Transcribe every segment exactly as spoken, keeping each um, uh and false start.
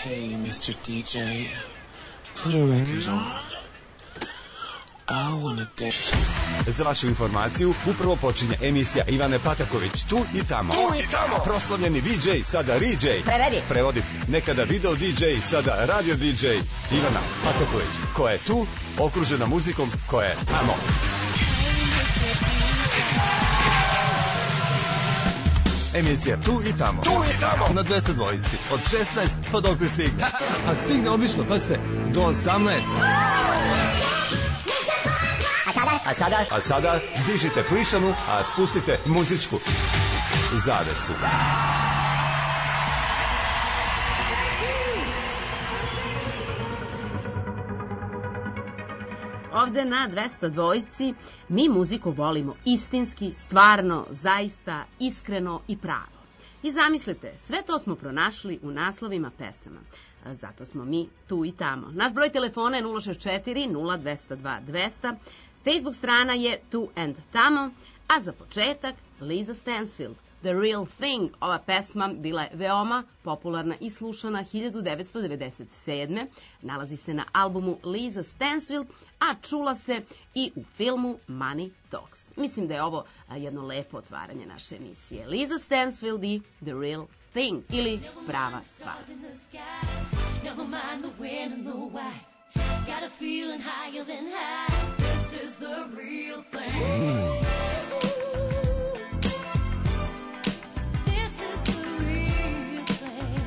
Hey, mister D J, put a record on. I wanna dance. Za vašu informaciju, upravo počinje emisija Ivane Pataković, tu i tamo. Tu i tamo. Proslavljeni V J, sada R-J. Prevedi. Prevodi. Nekada video D J, sada radio D J. Ivana Pataković, koja je tu, okružena muzikom koja je tamo. Emisija Tu i tamo. Tu i tamo. Na dvesta dvojici. Od šesnaest pa dok ne stigne. A stigne obično, pazite, do osamnaest. A sada? A sada? A sada dižite plišanu, a spustite muzičku zavesu. Ovde na dvesta dvojici mi muziku volimo istinski, stvarno, zaista, iskreno i pravo. I zamislite, sve to smo pronašli u naslovima pesama. Zato smo mi tu i tamo. Naš broj telefona je nula šest četiri nula dva nula dva dvesta. Facebook strana je Tu and Tamo, a za početak Lisa Stansfield, The Real Thing. Ova pesma bila je veoma popularna i slušana hiljadu devetsto devedeset sedme. Nalazi se na albumu Lisa Stansfield, a čula se i u filmu Money Talks. Mislim da je ovo jedno lepo otvaranje naše emisije. Lisa Stansfield i The Real Thing, ili Prava stvar. Never mind the when and the why. Got a feeling higher than high. This is the real thing. Mm. This is the real thing.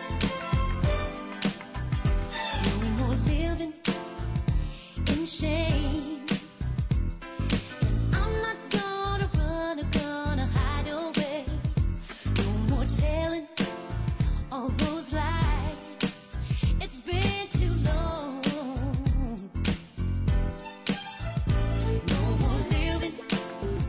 No more living in shame. And I'm not gonna run or gonna hide away. No more telling all those lies. It's been too long. No more living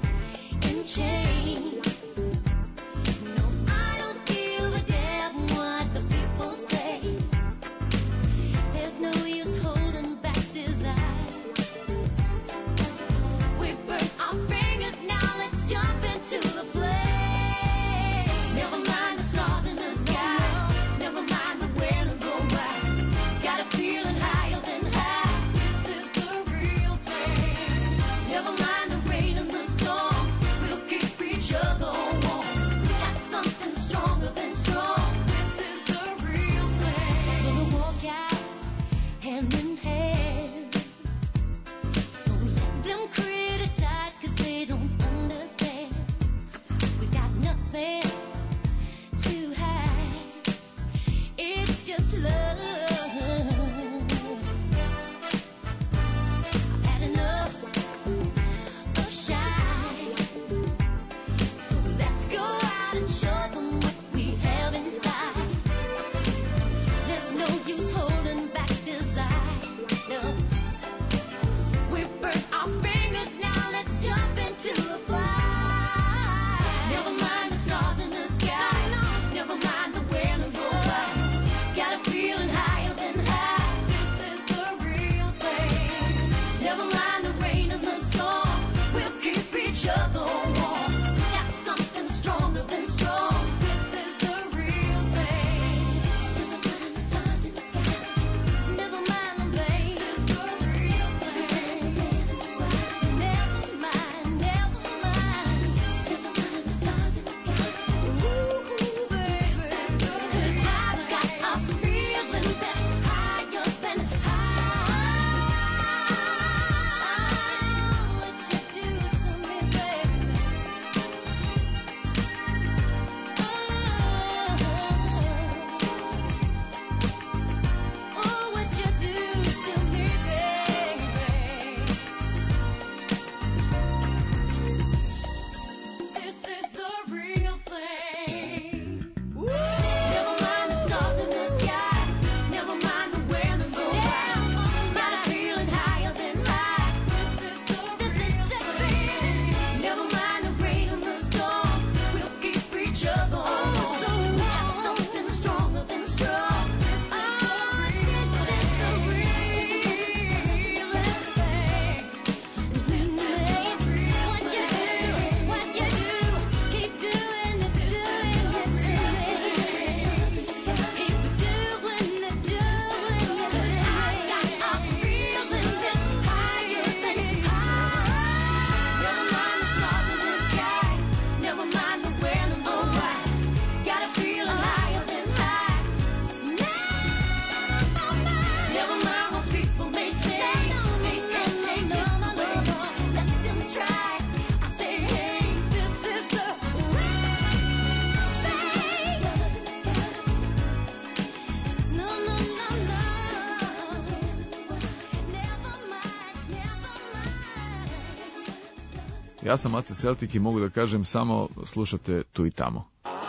Ja sam Aca Celtic i mogu da kažem samo slušate tu i tamo.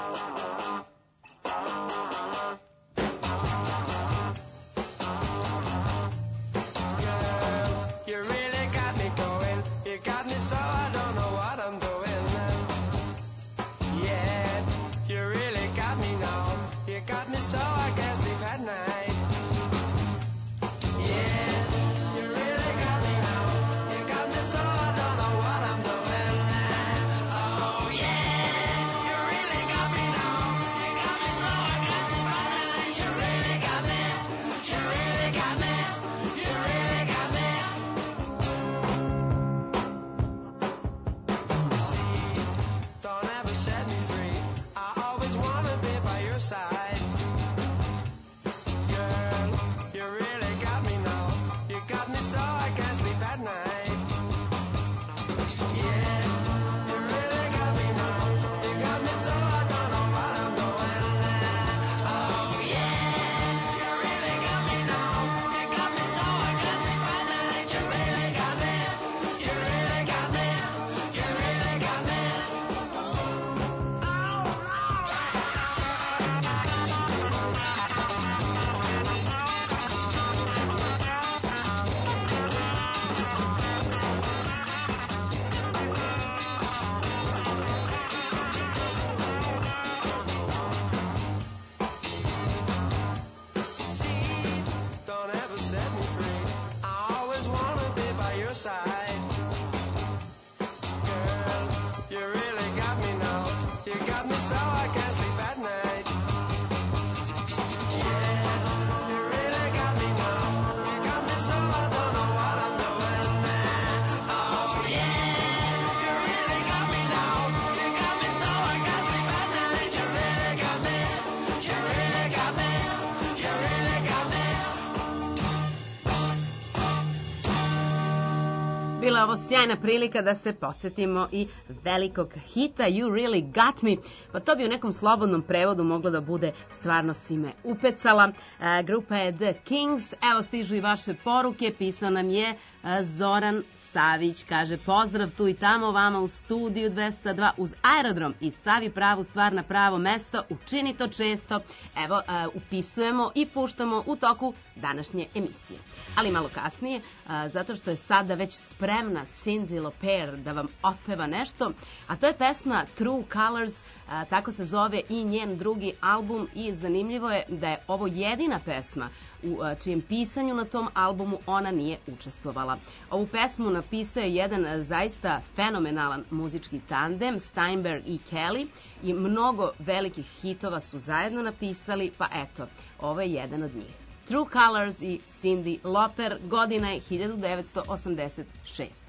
Bila je ovo sjajna prilika da se podsjetimo i velikog hita You Really Got Me, pa to bi u nekom slobodnom prevodu moglo da bude Stvarno si me upecala. E, grupa je The Kings, evo stižu i vaše poruke, pisao nam je e, Zoran Savić, kaže pozdrav tu i tamo vama u studiju dvesta dva uz aerodrom i stavi pravu stvar na pravo mesto, učini to često. Evo, uh, upisujemo i puštamo u toku današnje emisije. Ali malo kasnije, uh, zato što je sada već spremna Cyndi Lauper da vam otpeva nešto, a to je pesma True Colors, uh, tako se zove i njen drugi album i zanimljivo je da je ovo jedina pesma u čijem pisanju na tom albumu ona nije učestvovala. Ovu pesmu napisao je jedan zaista fenomenalan muzički tandem, Steinberg i Kelly, i mnogo velikih hitova su zajedno napisali, pa eto, ovo je jedan od njih. True Colors i Cyndi Lauper, godina je hiljadu devetsto osamdeset šesta.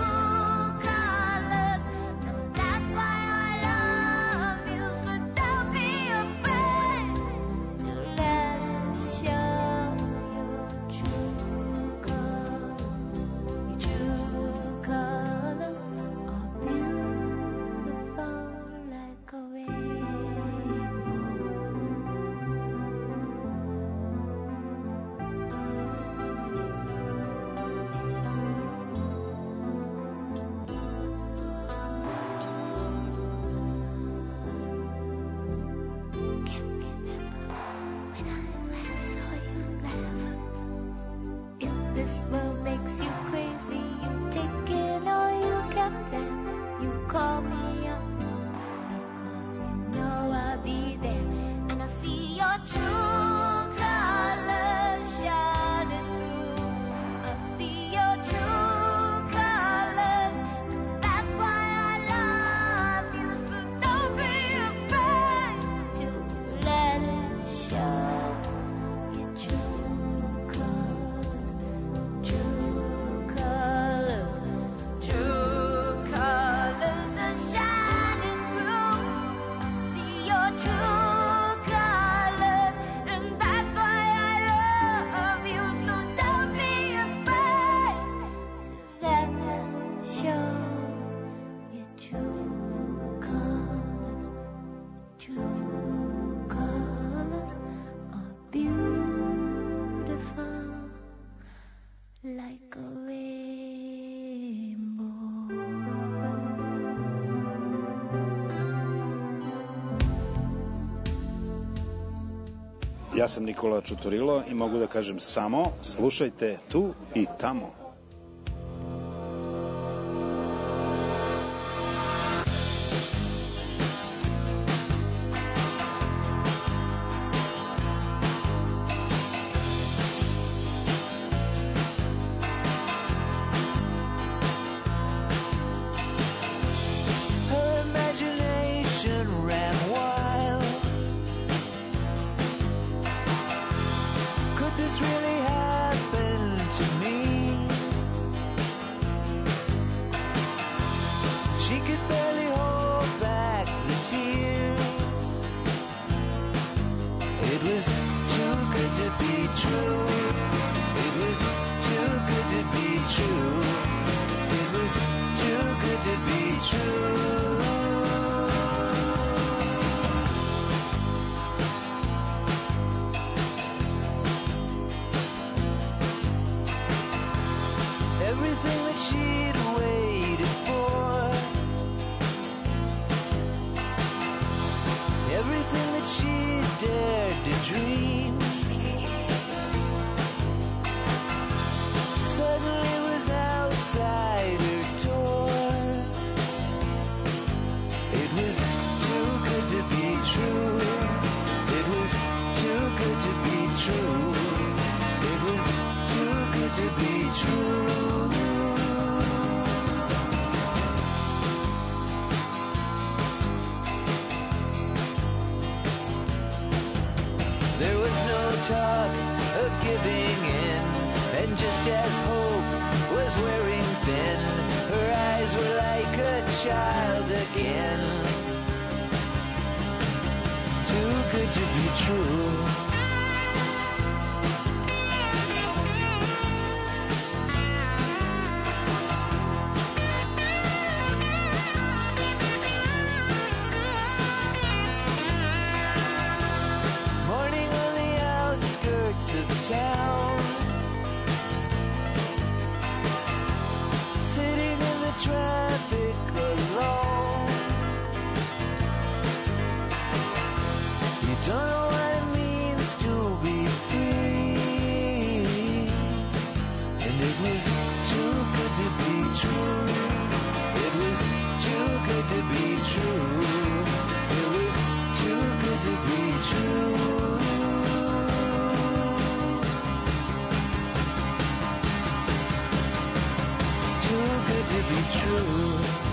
Don't love makes you crazy. You take it or you kept it. You call me up because you know I'll be there, and I see your true colors shining through. I see your true colors. That's why I love you. So don't be afraid to let it show. Your true colors, true colors, true colors are shining through. I see your true colors, and that's why I love you. So don't be afraid to let them show. Your true colors, true colors are beautiful like a rainbow. Ja sam Nikola Čuturilo i mogu da kažem samo slušajte tu i tamo. Her imagination ran wild. Could this really happen to me? She could barely hold back the tears. It was too good to be true. It was too good to be true. It was too good to be true. Everything that she'd waited for, everything that she dared to dream, suddenly was outside her door. It was too good to be true. It was too good to be true. It was too good to be true. There was no talk of giving in, and just as hope was wearing thin, her eyes were like a child again. Too good to be true. Morning on the outskirts of town, sitting in the traffic alone. You don't know what it means to be free, and it was too good to be true. It was too good to be true. It was too good to be true. Too good to be true.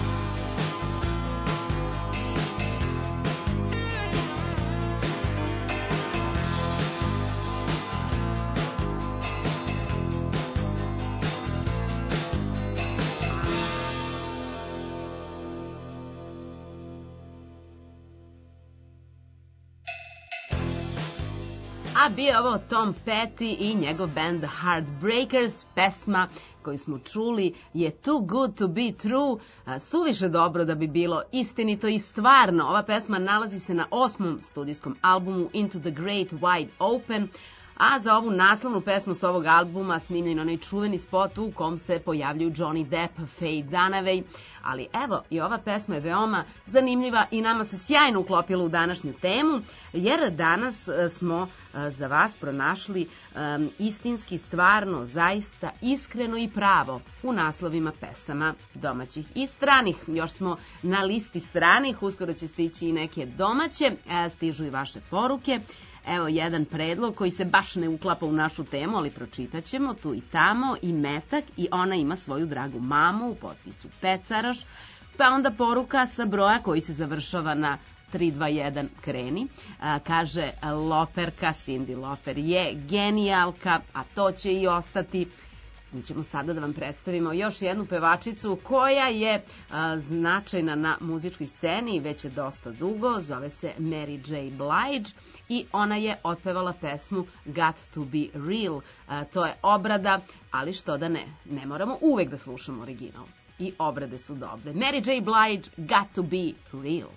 A bio ovo Tom Petty i njegov band The Heartbreakers. Pesma koju smo čuli je Too Good to Be True, suviše dobro da bi bilo istinito i stvarno. Ova pesma nalazi se na osmom studijskom albumu Into the Great Wide Open. A za ovu naslovnu pesmu s ovog albuma snimljen onaj čuveni spot u kom se pojavljuju Johnny Depp, Faye Dunaway, ali evo i ova pesma je veoma zanimljiva i nama se sjajno uklopila u današnju temu, jer danas smo za vas pronašli um, istinski, stvarno, zaista, iskreno i pravo u naslovima pesama domaćih i stranih. Još smo na listi stranih, uskoro će stići i neke domaće, e, stižu i vaše poruke. Evo jedan predlog koji se baš ne uklapa u našu temu, ali pročitat ćemo tu i tamo, i Metak, i ona ima svoju dragu mamu u potpisu Pecaraš, pa onda poruka sa broja koji se završava na tri dva jedan kreni, a, kaže Loperka, Cindy Loper je genijalka, a to će i ostati. Mi ćemo sada da vam predstavimo još jednu pevačicu koja je a, značajna na muzičkoj sceni, već je dosta dugo, zove se Mary J. Blige i ona je otpevala pesmu Got to be Real. A, to je obrada, ali što da ne, ne moramo uvek da slušamo original. I obrade su dobre. Mary J. Blige, Got to be Real.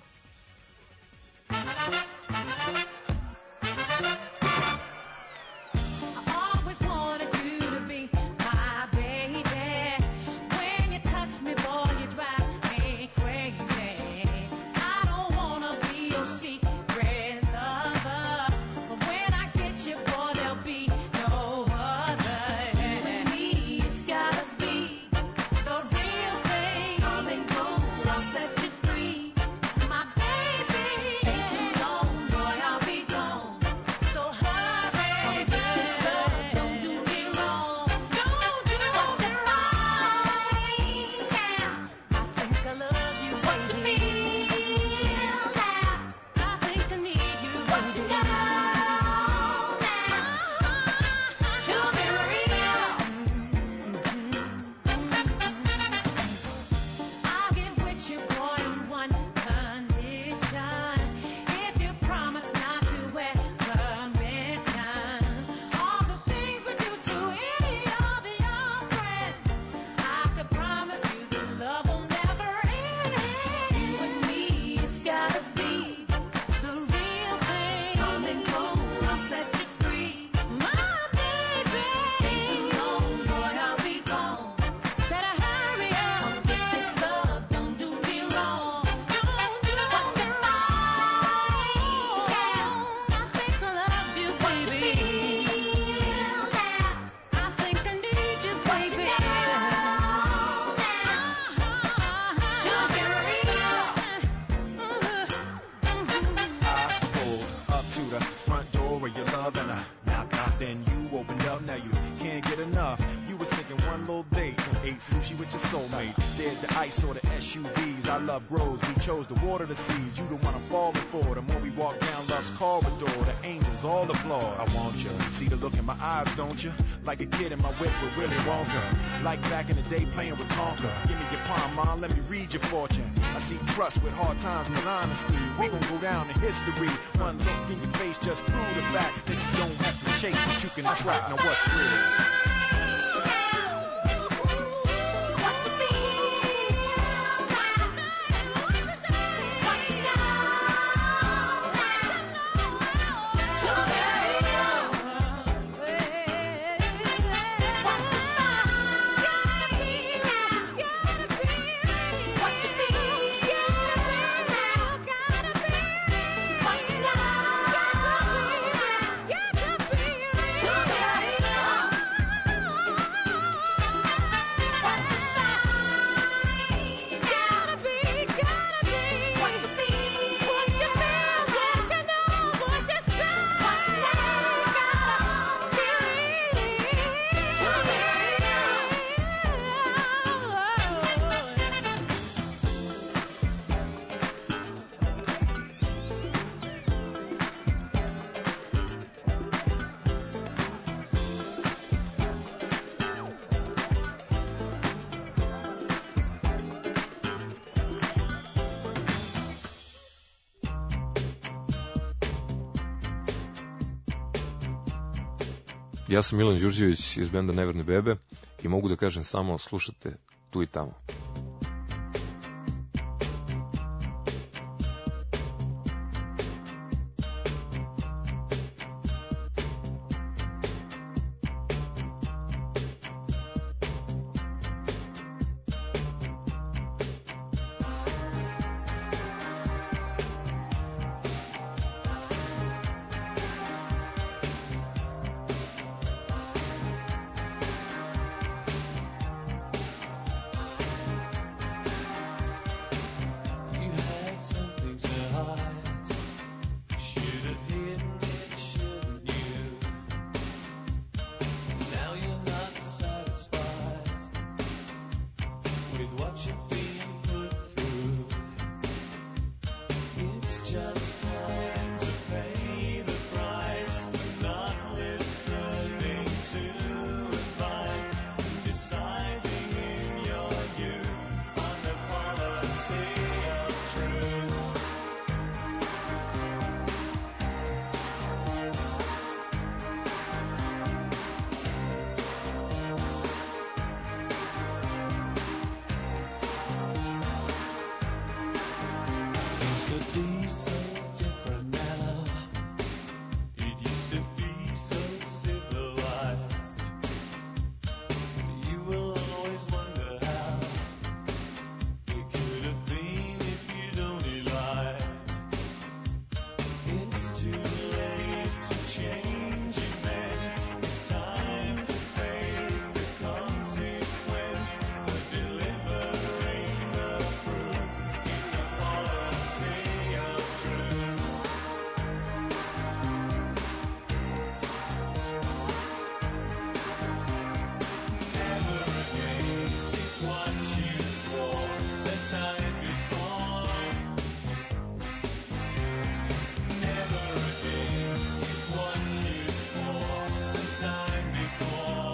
Grows, we chose to water the seeds. You don't wanna fall before. The more we walk down love's corridor, the angels all applaud. I want you. See the look in my eyes, don't you? Like a kid in my whip with Willy Wonka. Like back in the day playing with Tonka. Give me your palm, mom, let me read your fortune. I see trust with hard times, but honestly, we gon' go down in history. One look in your face just prove the fact that you don't have to chase what you can attract. Now what's real? Ja sam Milan Đurđević iz benda Neverne bebe i mogu da kažem samo slušate tu i tamo. to be so different now. It used to be so civilized. You will always wonder how it could have been if you'd only lied. It's too late to change events. It's time to face the consequence of delivering the proof in the policy of truth. Never again is what you swore the time before. Never again is what you swore the time before.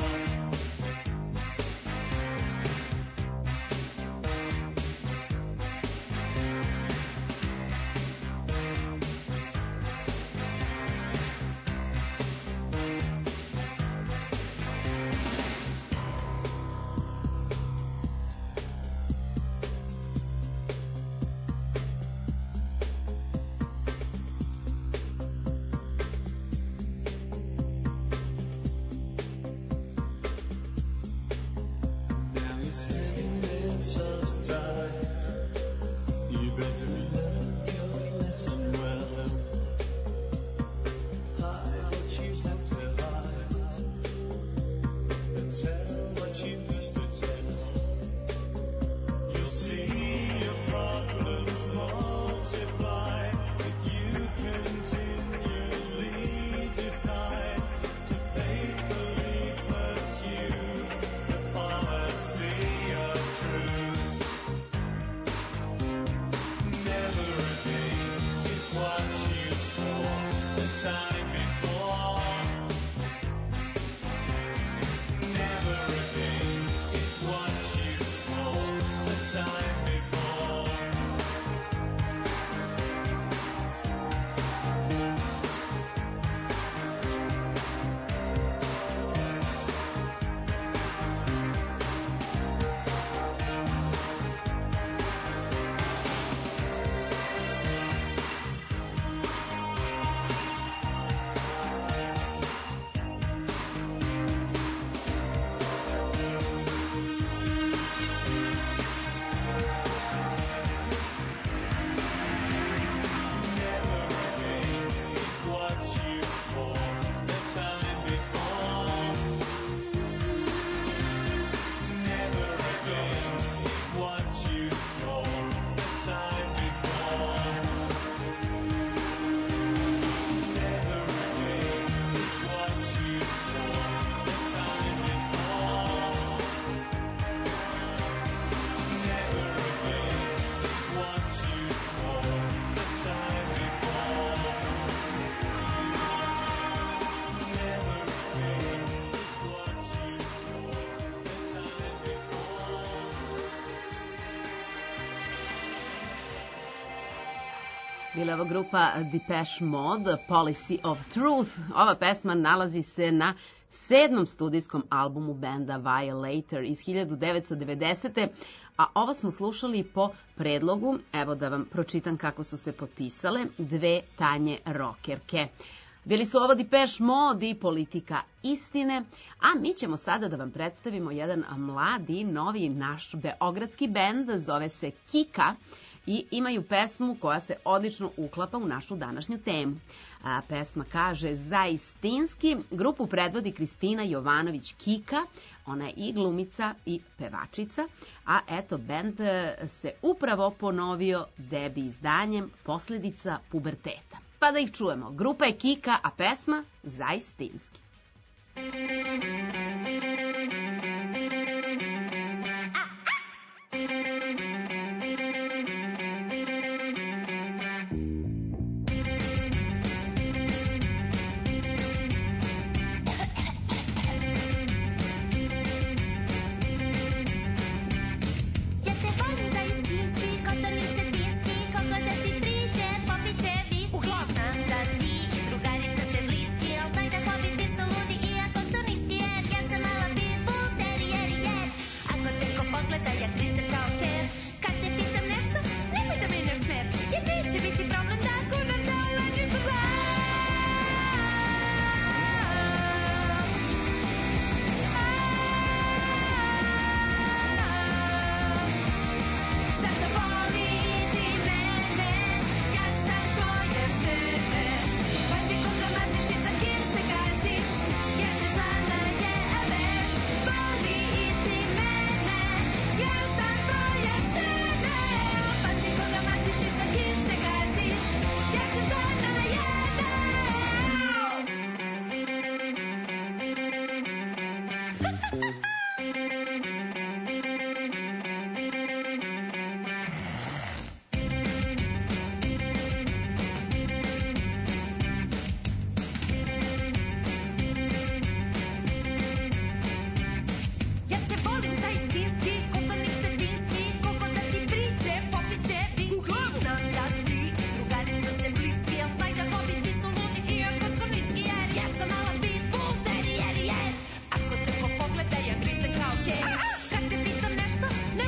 Now you're saying it's so tight. You better learn your lesson well. Hide what you have to hide, and tell what you wish to tell. You'll see your problems multiply if you continually decide to faithfully pursue the policy of truth. Never again is what you swore the time before. Never again is what you swore the time before. Never again is what you swore the time before. Never again is what you swore the time before. Never again is what you swore the time before. Never again is what you swore the time before. Never again is what you swore the time before. Bila je ovo grupa Depeche Mode, Policy of Truth. Ova pesma nalazi se na sedmom studijskom albumu benda Violator iz hiljadu devetsto devedesete. A ovo smo slušali po predlogu, evo da vam pročitam kako su se potpisale, dve tanje rokerke. Bili su ovo Depeche Mode i Politika istine, a mi ćemo sada da vam predstavimo jedan mladi, novi naš beogradski bend, zove se Kika, i imaju pesmu koja se odlično uklapa u našu današnju temu. A, pesma kaže Zaistinski, grupu predvodi Kristina Jovanović Kika, ona je i glumica i pevačica, a eto, bend se upravo ponovio debi izdanjem Posledica puberteta. Pa da ih čujemo, grupa je Kika, a pesma Zaistinski. Ja te volim zaistinski, kotoriste tinski, koliko da si priđe, popiće viski. Znam da ti i drugarica ste bliski, al znaj da hobiti su ludi iako su niski, jer ja sam mala pitbull terrier, jer ako te ko pogleda, ja krišta kao ker. Kad te pitam nešto, nemoj da menjaš smer, jer neće biti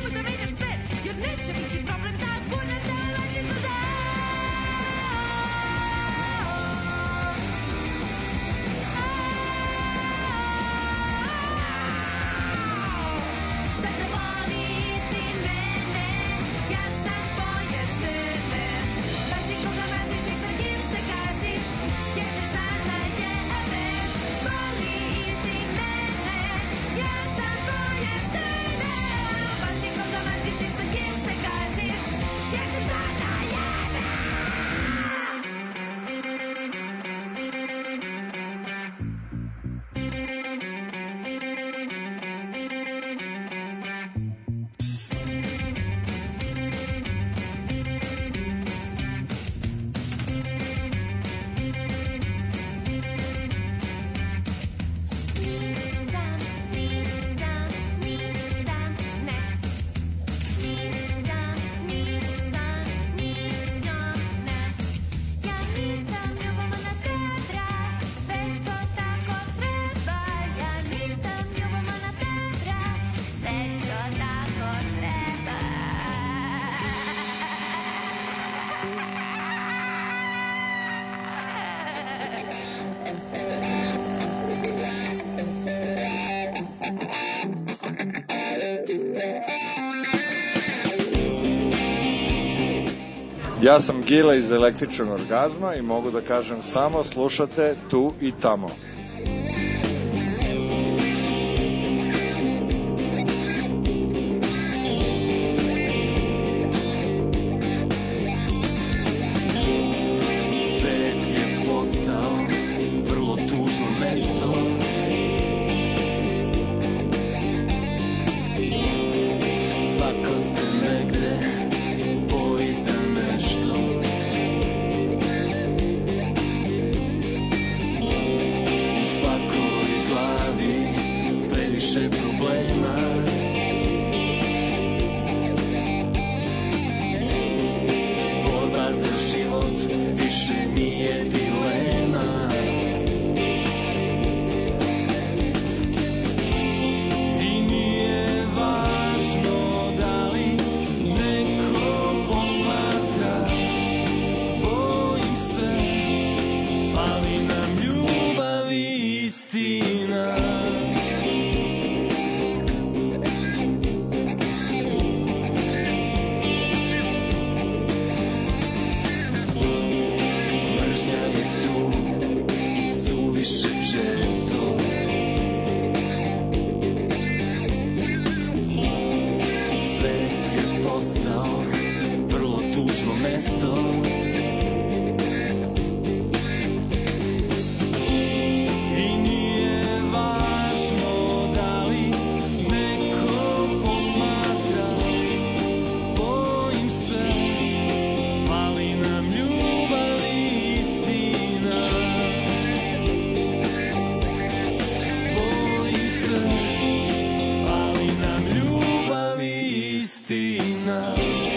nemoj da menjaš svet, jer neće biti problem da budem da laži za zad. Dakle, voli ti mene, ja sam tvoje žene. Pazi koga mrziš i sa kim se gaziš, jer te sana jebeš. Voli ti mene, ja sam tvoje žene. Pazi koga mrziš i sa kim se gaziš, jer te sana jebeš. Ja sam Gila iz Električnog orgazma i mogu da kažem samo slušate tu i tamo. Svet je postao vrlo tužno mesto. Svako se negde boji za nešto. U svakoj glavi previše problema. Borba za život više nije dilema. I nije važno da li neko posmatra. Bojim se, fali nam ljubav i istina. Mržnja je tu i suviše često. Svet je postao vrlo tužno mesto. I nije važno da li neko posmatra. Bojim se, fali nam ljubav i istina. Bojim se, fali nam ljubav i istina.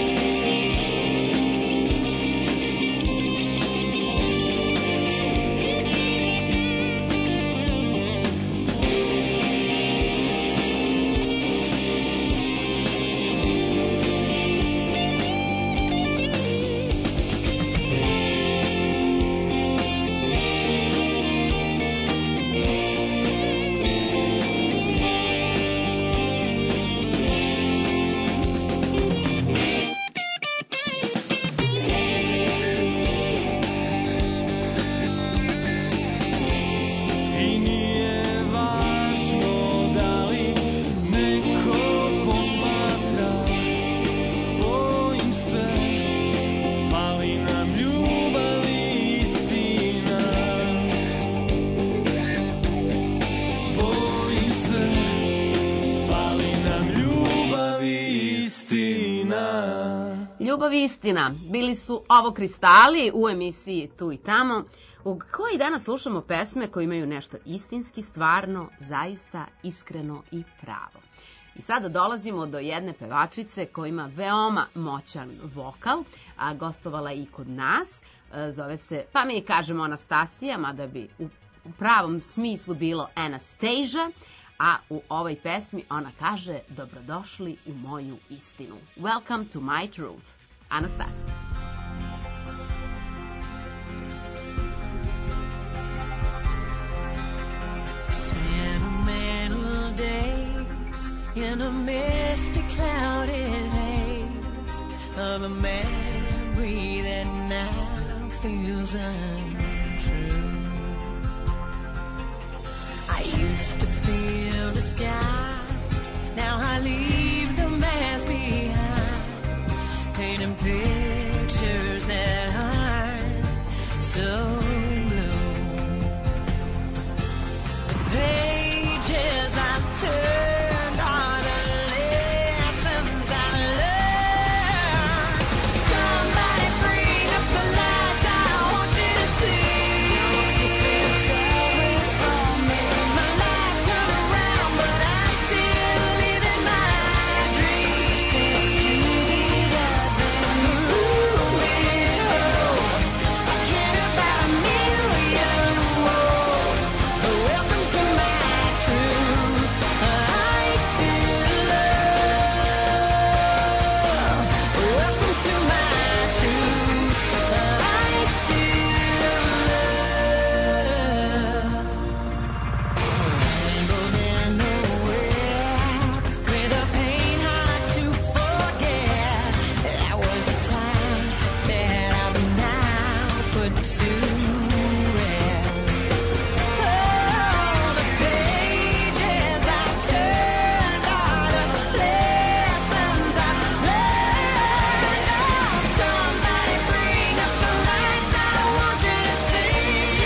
I nije važno da li neko posmatra. Bojim se, fali nam ljubav i istina. Bojim se, fali nam ljubav i istina. Ljubav i istina. Bili su ovo Kristali u emisiji Tu i tamo, u kojoj danas slušamo pesme koje imaju nešto istinski, stvarno, zaista, iskreno i pravo. I sada dolazimo do jedne pevačice koja ima veoma moćan vokal, a gostovala je i kod nas. E, Zove se, pa mi kažemo Anastasija, mada bi u u pravom smislu bilo Anastasia, a u ovoj pesmi ona kaže dobrodošli u moju istinu. Welcome to my truth. Anastasija. Sentimental days in a misty cloudy haze of a memory that now feels untrue. I used to feel the sky, now I leave the mask behind, painting pictures that aren't so blue. The pages I've turned are the lessons I learned. Somebody bring up the lights, I want you to see. My life turned around, but I'm still living my dreams. Ooh, I care about a million worlds. Welcome to my truth. I still love. Welcome to my truth. I still love. Tangled in a web with a pain hard to forget. That was a time that I've now put to rest. Oh, the pages I've turned are the lessons I've learned. Oh, somebody bring up the lights, I want you to see.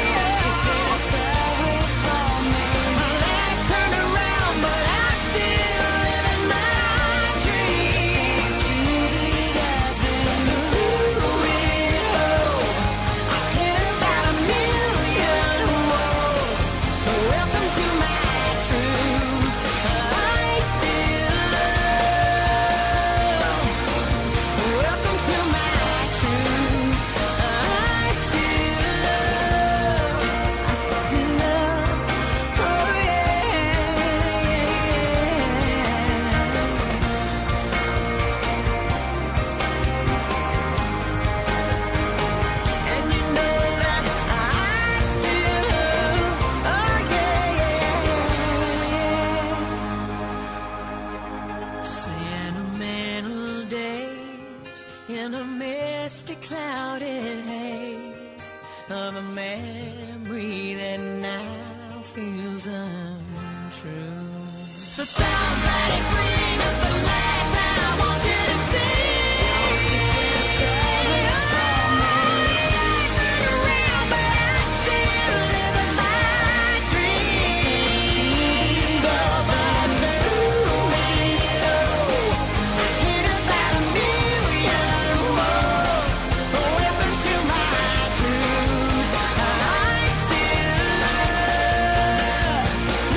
My life turned around, but I'm still living my dreams. Ooh, I care about a million worlds. Welcome to my truth. I still love. Welcome to my truth. I still love. I still love. Oh yeah. And you know that I still love. Oh yeah. Sentimental days in a misty clouded haze of a memory that now feels untrue. So somebody bring up the lights, I want you to see. Turn around, but I'm still living my dreams. Oh, but ooh, I care about a million worlds. Welcome to my truth. I still love,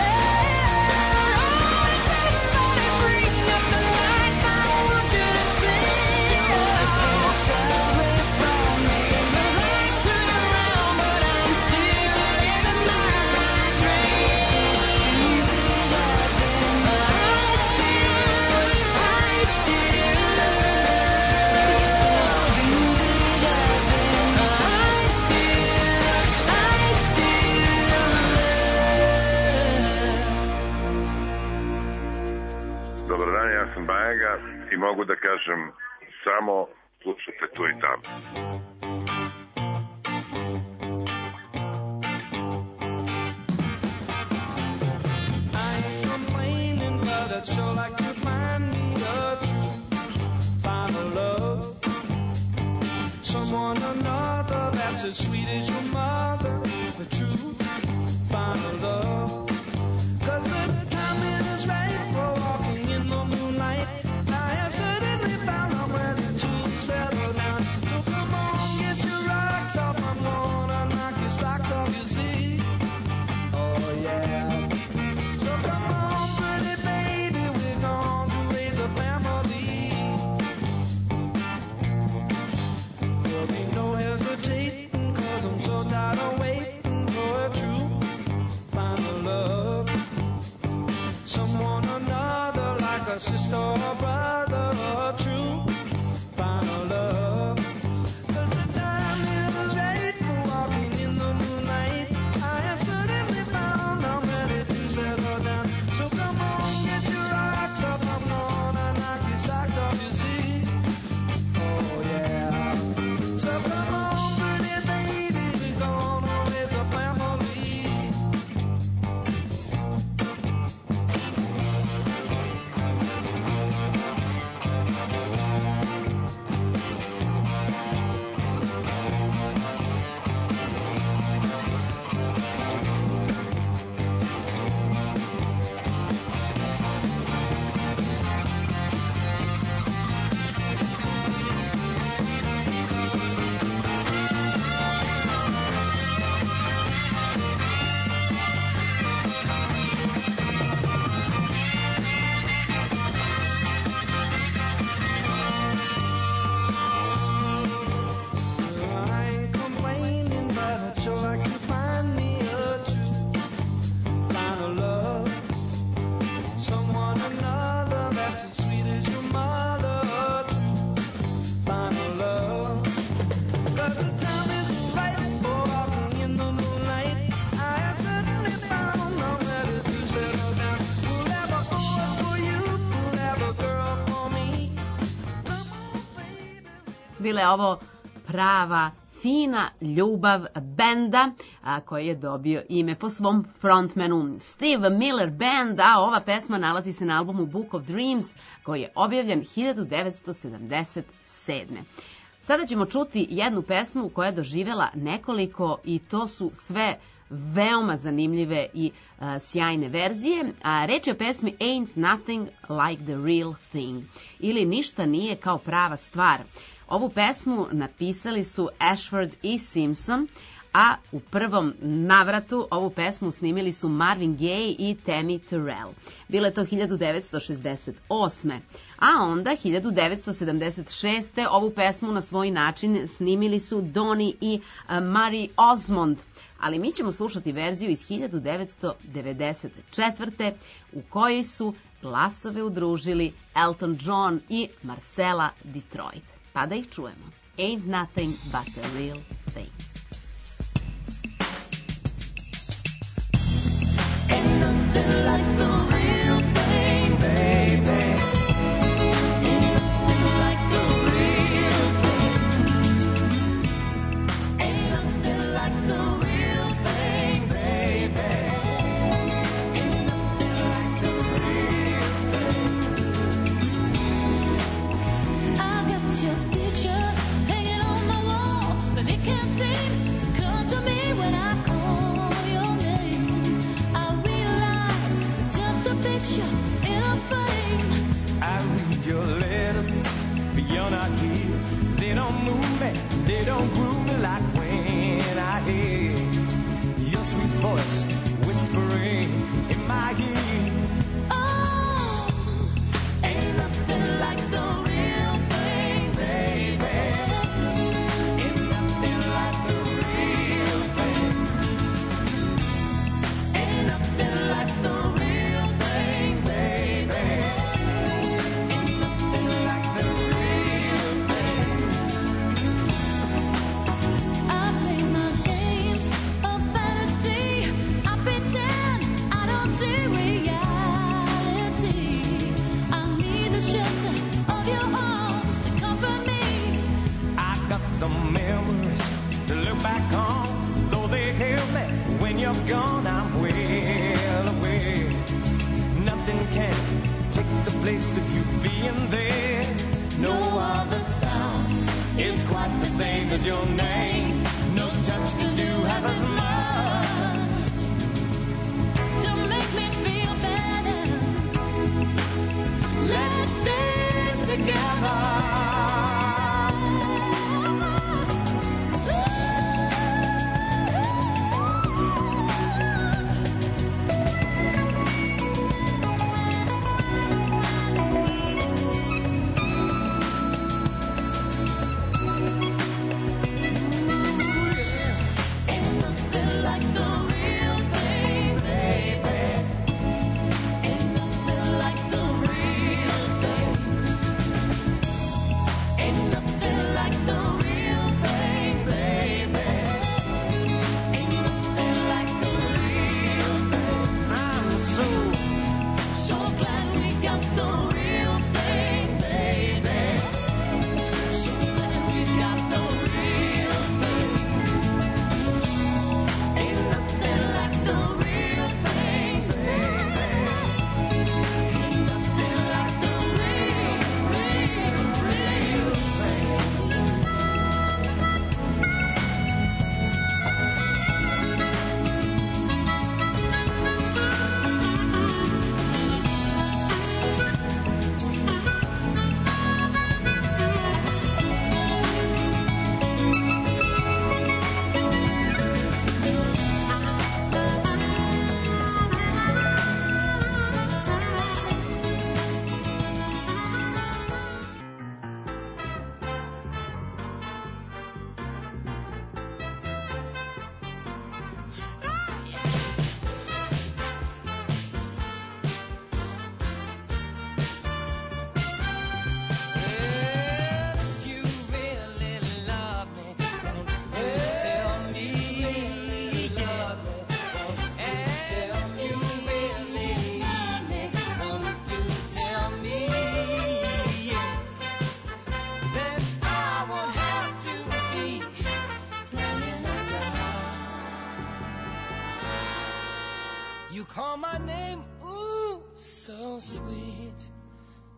love. Somebody bring up the lights, I want you to see. My life turned around, but I'm still living my dreams. I still, Dobar dan, ja sam Bajaga i mogu da kažem samo slušajte tu i tamo. I ain't complaining, but I'd sure like to find me the truth. Find a love, someone another that's as sweet as your mother. The truth, find a love, 'cause the timing is right for walking in the moonlight. I have certainly found I'm ready to settle down. So come on, get your rocks off, I'm gonna knock your socks off, you see. Oh yeah. So come on, pretty baby, we're gonna raise a family. There'll be no hesitating, 'cause I'm so or a brother or true final love. 'Cause the time is right for walking in the moonlight. I have suddenly found I'm ready to settle down. So come on, get your rocks up, I'm gonna knock your socks off your feet. Oh yeah. So come on, pretty baby, we're gonna raise a family. I ain't complaining, but I'd sure like to find me a true final love. Someone another that's as sweet as your mother. True final love. 'Cause the time is right for walking in the moonlight. I have certainly found I'm ready to settle down. We'll have a boy for you, we'll have a girl for me. Bila je ovo prava, fina ljubav benda a, koji je dobio ime po svom frontmanu Steve Miller Band, a ova pesma nalazi se na albumu Book of Dreams koji je objavljen hiljadu devetsto sedamdeset sedme. Sada ćemo čuti jednu pesmu koja je doživjela nekoliko i to su sve veoma zanimljive i a, sjajne verzije. A, reč je o pesmi Ain't Nothing Like the Real Thing ili Ništa nije kao prava stvar. Ovu pesmu napisali su Ashford i Simpson, a u prvom navratu ovu pesmu snimili su Marvin Gaye i Tammy Terrell. Bilo je to hiljadu devetsto šezdeset osme. A onda hiljadu devetsto sedamdeset šeste ovu pesmu na svoj način snimili su Donny i Mary Osmond. Ali mi ćemo slušati verziju iz hiljadu devetsto devedeset četvrte u kojoj su glasove udružili Elton John i Marcella Detroit. Pa da ih čujemo. Ain't nothing but a real thing. Ain't nothing like the real thing, baby. Ain't nothing like the real thing. Ain't nothing like the real thing, baby. Ain't nothing like the real thing. I got your picture hanging on my wall, but it can't seem to come to me when I call your name. I realize it's just a picture in a frame. I read your letters, but you're not here. They don't move me, they don't groove me like when I hear your sweet voice whispering in my ear. Oh, ain't nothing like the real thing, baby. Ain't nothing like the real thing. Ain't nothing like the real thing, baby. Ain't nothing like the real thing. I play my games of fantasy. I pretend I don't see reality. I need the shelter of your arms to comfort me. I got some memories to look back on, though they help me when you're gone. I'm well aware nothing can take the place of you being there. No other sound is quite the same as your name. No touch can do half as much to make me feel better. Let's stay together. Ain't nothing like the real thing, baby. Ain't nothing like the real thing.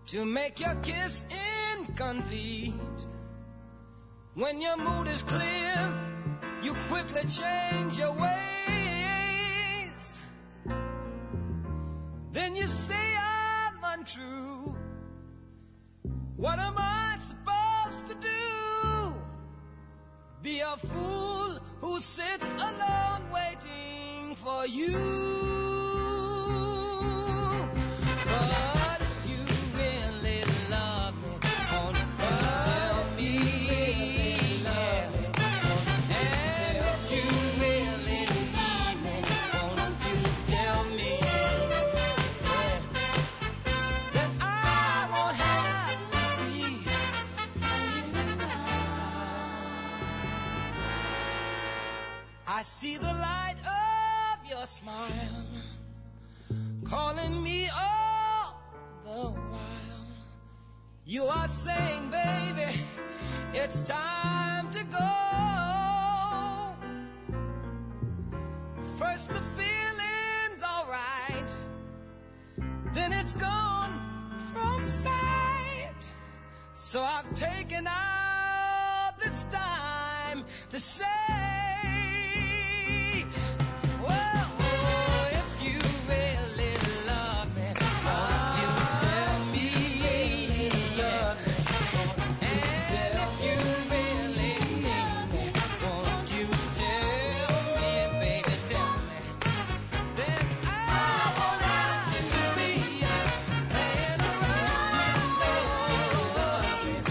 to make your kiss incomplete. When your mood is clear, you quickly change your ways. Then you say I'm untrue. What am I supposed to do? Be a fool who sits alone waiting for you. But if you really love me, won't you tell me? Yeah. And if you really need me, won't you tell me? Yeah. Then I won't have to be. I see the light of your smile calling me all the while. You are saying, baby, it's time to go. First the feeling's alright, then it's gone from sight. So I've taken out this time to say, well, oh, if you really love me, won't you tell me? Yeah. And if you really need me, won't you tell me, baby, tell me? Then I won't have to be playing around, playing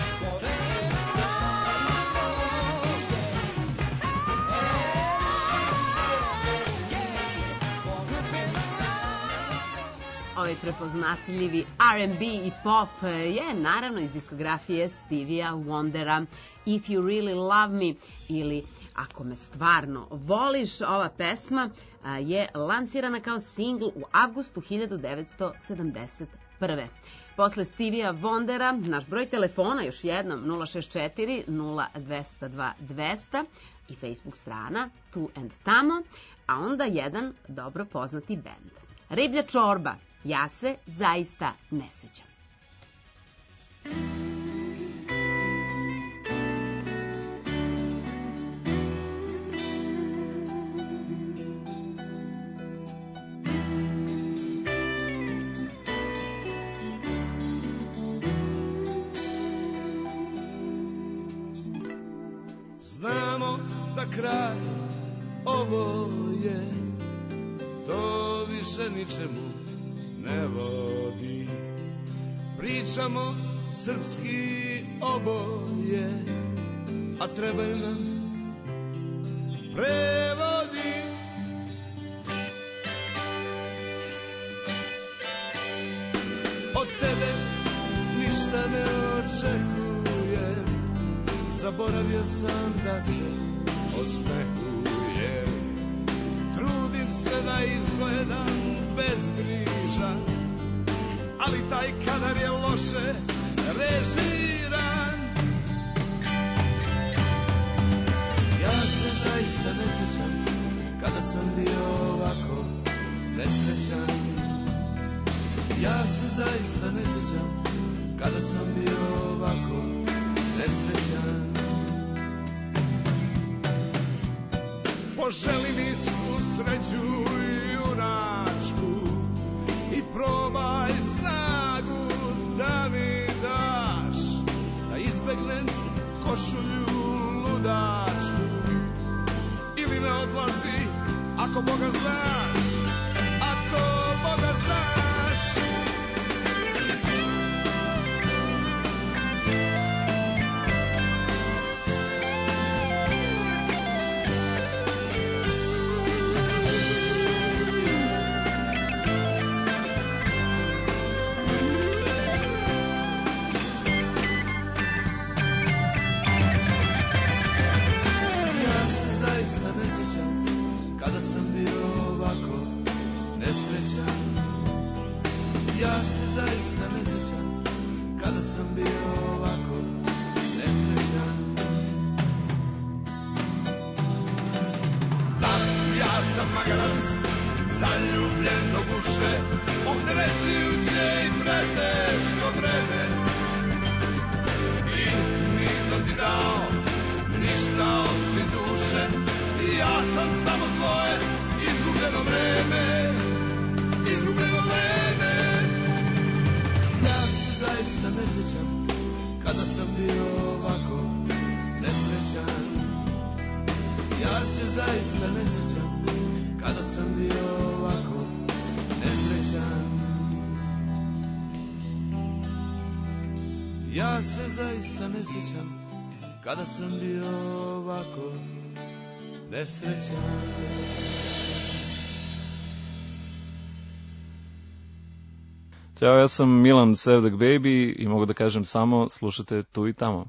Ovaj prepoznatljivi R and B i pop je naravno iz diskografije Stevija Wondera. If You Really Love Me ili Ako me stvarno voliš, ova pesma je lansirana kao singl u avgustu hiljadu devetsto sedamdeset prve. Posle Stevija Wondera, naš broj telefona još jednom nula šest četiri nula dva zero dva dva zero i Facebook strana Tu and Tamo, a onda jedan dobro poznati bend. Riblja čorba, ja se zaista ne sećam. Znamo da kraj ovo je, to više ničemu ne vodi. Pričamo srpski oboje, a trebaju nam prevodi. Od tebe ništa ne očekujem, zaboravio sam da se osmehujem. Trudim se da izgledam bezbrižan, ali taj kadar je loše režiran. Ja se zaista ne sjećam kada sam bio ovako nesrećan. Ja se zaista ne sjećam kada sam bio ovako nesrećan. Poželi mi svu sreću junačku i probaj snagu da mi daš, da izbegnem košulju ludačku. Ili ne odlazi ako Boga znaš, ako Boga znaš. Kada sam bio ovako nesrećan, ja se zaista ne sjećam kada sam bio ovako nesrećan. Da, ja sam magarac, zaljubljeno guše, opterećujuće i preteško vreme. I nisam ti dao ništa osim duše, i ja sam samo tvoje izgubljeno vreme, izgubljeno vreme. Ja se zaista ne sjećam kada sam bio ovako nesrećan. Ja se zaista ne sjećam kada sam bio ovako nesrećan. Ja se zaista ne sjećam kada sam bio ovako nesrećan. Ćao, ja sam Milan Sevdak Baby i mogu da kažem samo slušate tu i tamo.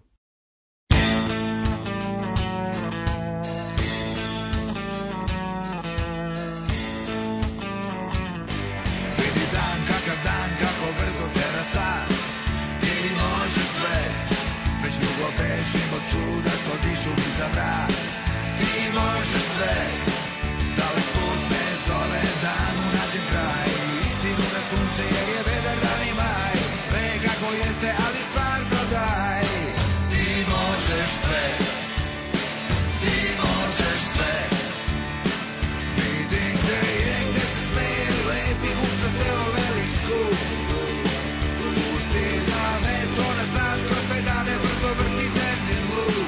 Vidi dan, kakav dan, kako brzo terasa, ti možeš sve, već dugo bežim od čuda što dišu mi za vrat. Ti možeš sve, dalek put me zove da mu nađem kraj, istinu na sunce jer je vedar dan i maj, sve kako jeste ali stvarno daj. Ti možeš sve, ti možeš sve, vidim gde je, gde se smeje lepi usta teo velik skup. Pusti da mesto na san kroz sve dane brzo vrti zemljin luk.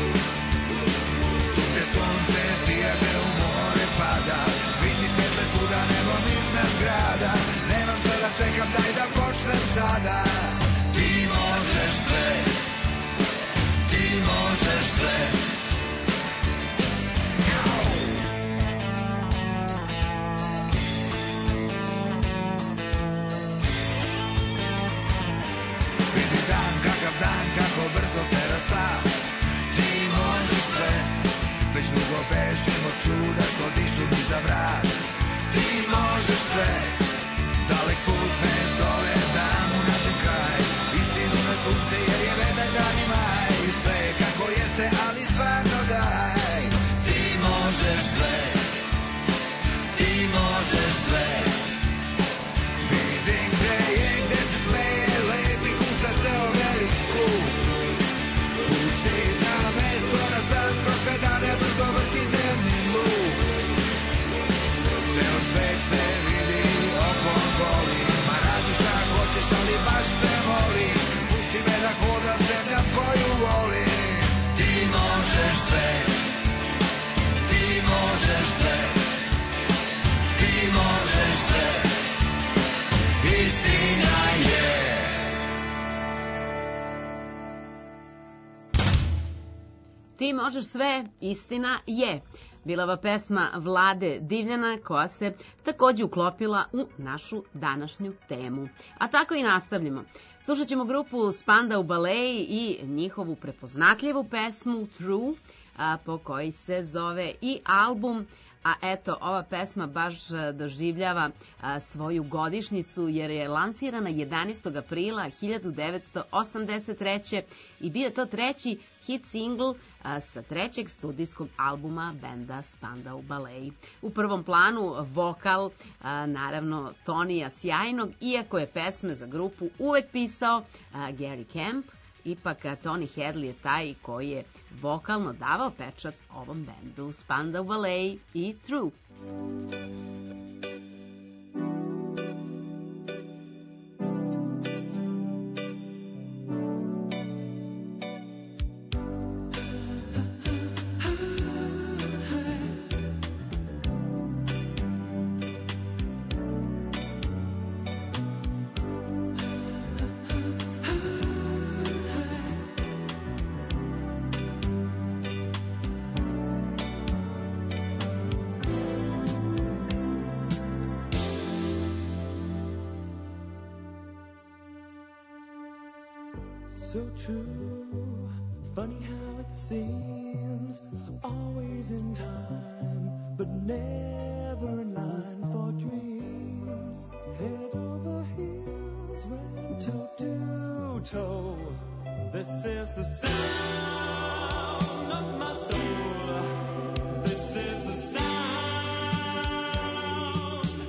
Tu gde sunce sjebe u more pada, sviti svjetle svuda nebom iznad grada. Nemam sve da čekam, daj da počnem sada. Ti možeš sve, ti možeš sve. Vidi dan, kakav dan, kako brzo terasa, ti možeš sve, već dugo bežim od čuda što dišu mi za vrat. Ti možeš sve, dalek put me zove da mu nađem kraj, istinu na sunce jer je vedar dan i maj, sve kako jeste ali stvarno daj. Ti možeš sve, ti možeš sve, vidim gde je, gde se smeje lepih usta ceo velik skup. Pusti da mesto na san kroz sve dane brzo vrti zemljin luk. Ceo svet se vidi okom volim, ma radi šta hoćeš ali baš te molim. Pusti me da hodam zemljam koju volim. Ti možeš sve, ti možeš sve, ti možeš sve, istina je. Ti možeš sve, istina je. Bila ova pesma Vlade Divljana koja se takođe uklopila u našu današnju temu. A tako i nastavljamo. Slušat ćemo grupu Spandau Ballet i njihovu prepoznatljivu pesmu True, a, po kojoj se zove i album. A eto, ova pesma baš doživljava a, svoju godišnjicu jer je lansirana jedanaestog aprila hiljadu devetsto osamdeset treće i bio je to treći hit single a, sa trećeg studijskog albuma benda Spandau Ballet. U prvom planu vokal, a, naravno, Tonija sjajnog, iako je pesme za grupu uvek pisao a, Gary Kemp, ipak a, Tony Hadley je taj koji je vokalno davao pečat ovom bendu Spandau Ballet i True. So true, funny how it seems, always in time, but never in line for dreams. Head over heels, ran toe to toe. This is the sound of my soul. This is the sound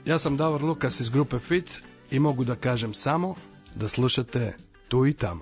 Ja sam Davor Lukas iz grupe Fit i mogu da kažem samo da slušate Tu i tamo.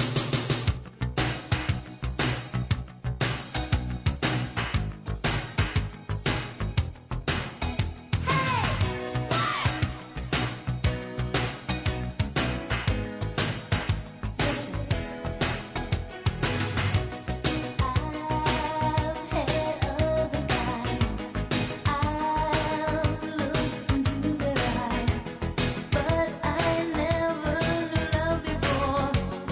But I never knew love before.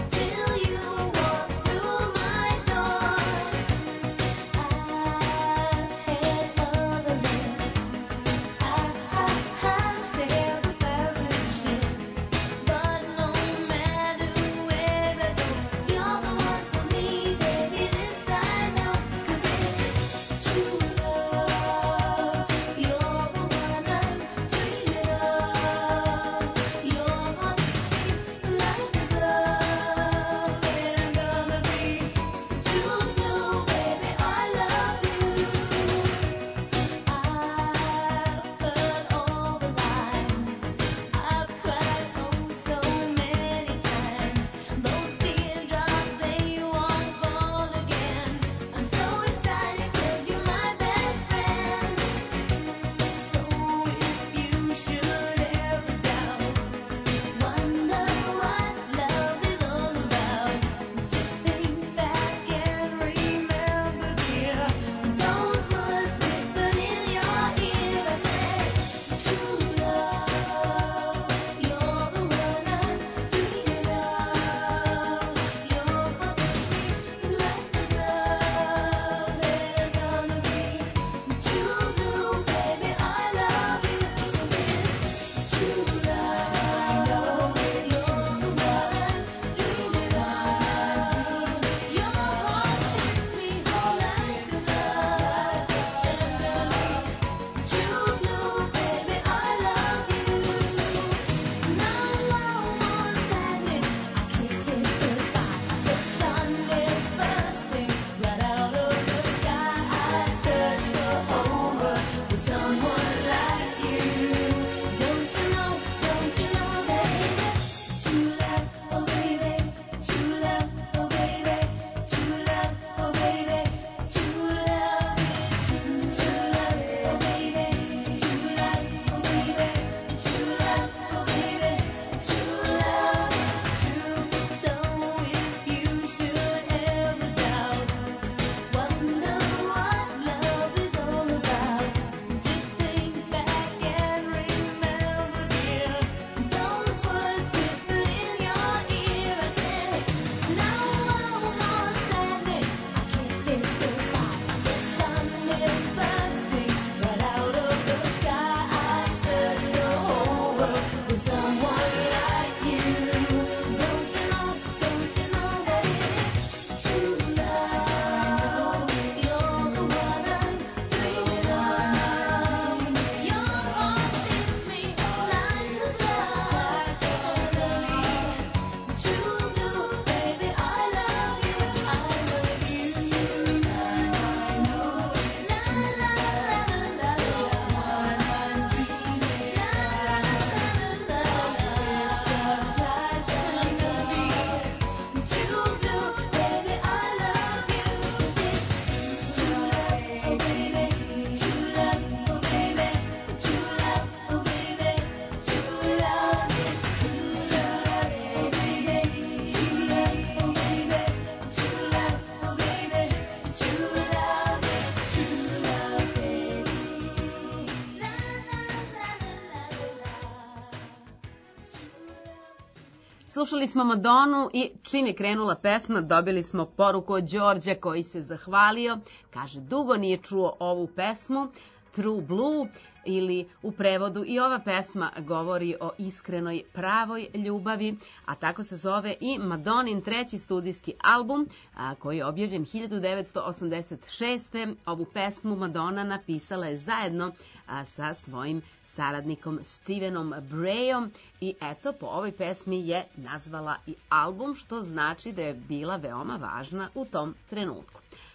Slušali smo Madonu i čim je krenula pesma dobili smo poruku od Đorđa koji se zahvalio. Kaže, dugo nije čuo ovu pesmu, True Blue, ili u prevodu i ova pesma govori o iskrenoj pravoj ljubavi, a tako se zove i Madonin treći studijski album a, koji je objavljen hiljadu devetsto osamdeset šeste. Ovu pesmu Madonna napisala je zajedno a, sa svojim saradnikom Stevenom Brayom i eto, po ovoj pesmi je nazvala i album, što znači da je bila veoma važna u tom trenutku.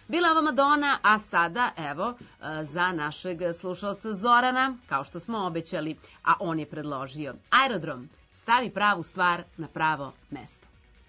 Bila ova Madonna, a sada, evo, e, za našeg slušalca Zorana, kao što smo obećali, a on je predložio Aerodrom, stavi pravu stvar na pravo mesto.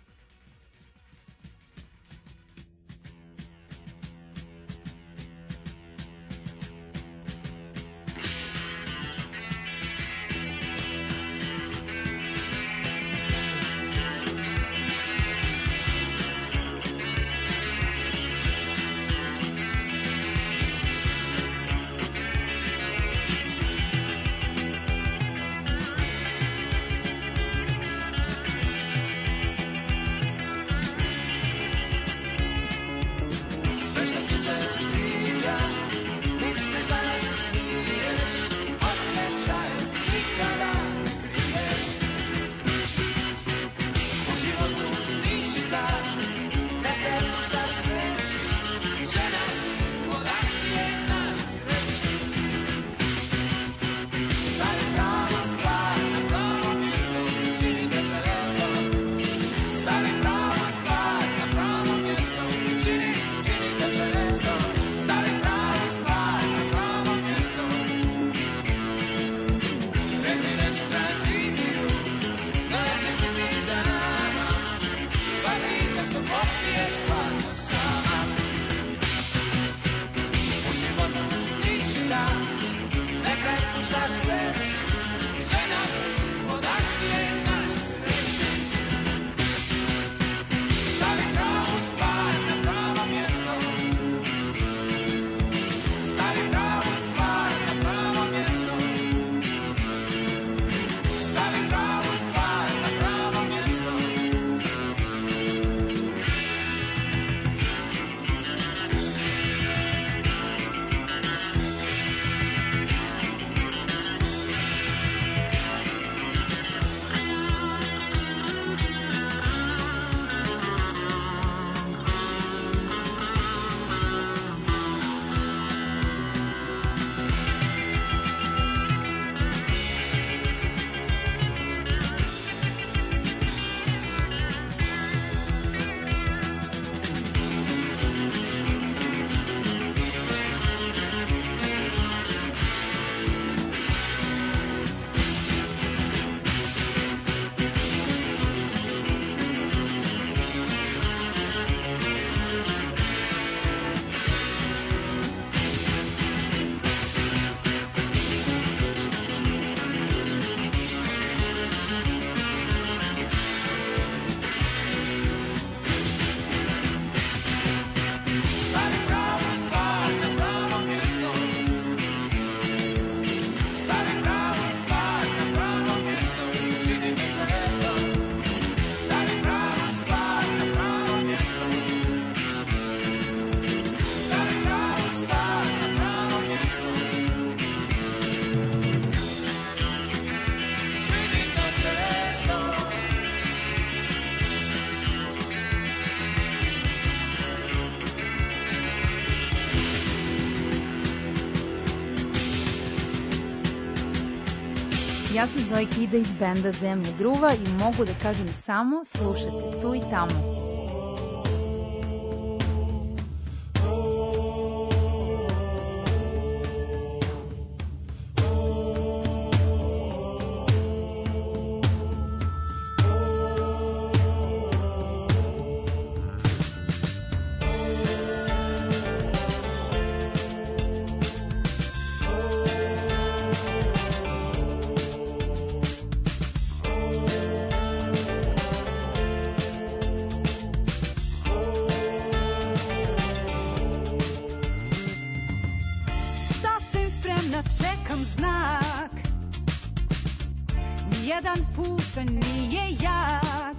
Sve što ti se sviđa, misliš da ne smiješ, osjećaj nikada ne kriješ. U životu ništa ne prepuštaš sreći, žena si od akcije znaš reći. Stavi prava stvar na pravo mjesto, čini te često. Stavi prava stvar na pravo mjesto, čini, čini te često. Stavi pravu stvar na pravo mjesto. Prekineš tradiciju, dolazim ti dana, sva priča što popiješ plaća sama. U životu ništa ne prepuštaš sreći, žena si od akcije znaš reći. Stavi pravu stvar na pravo mjesto. Stavi pravu stvar na pravo mjesto. Stavi pravu stvar na pravo mjesto. Stavi pravu stvar na pravo mjesto. Stavi pravu stvar na pravo mjesto, čini te često. Stavi pravu stvar na pravo mjesto. Stavi pravu stvar na pravo mjesto. Čini te često. Ja sam Zoe Kida iz benda Zemlje Gruva i mogu da kažem samo slušajte tu i tamo. Sasvim spremna čekam znak. Nijedan pucanj nije jak.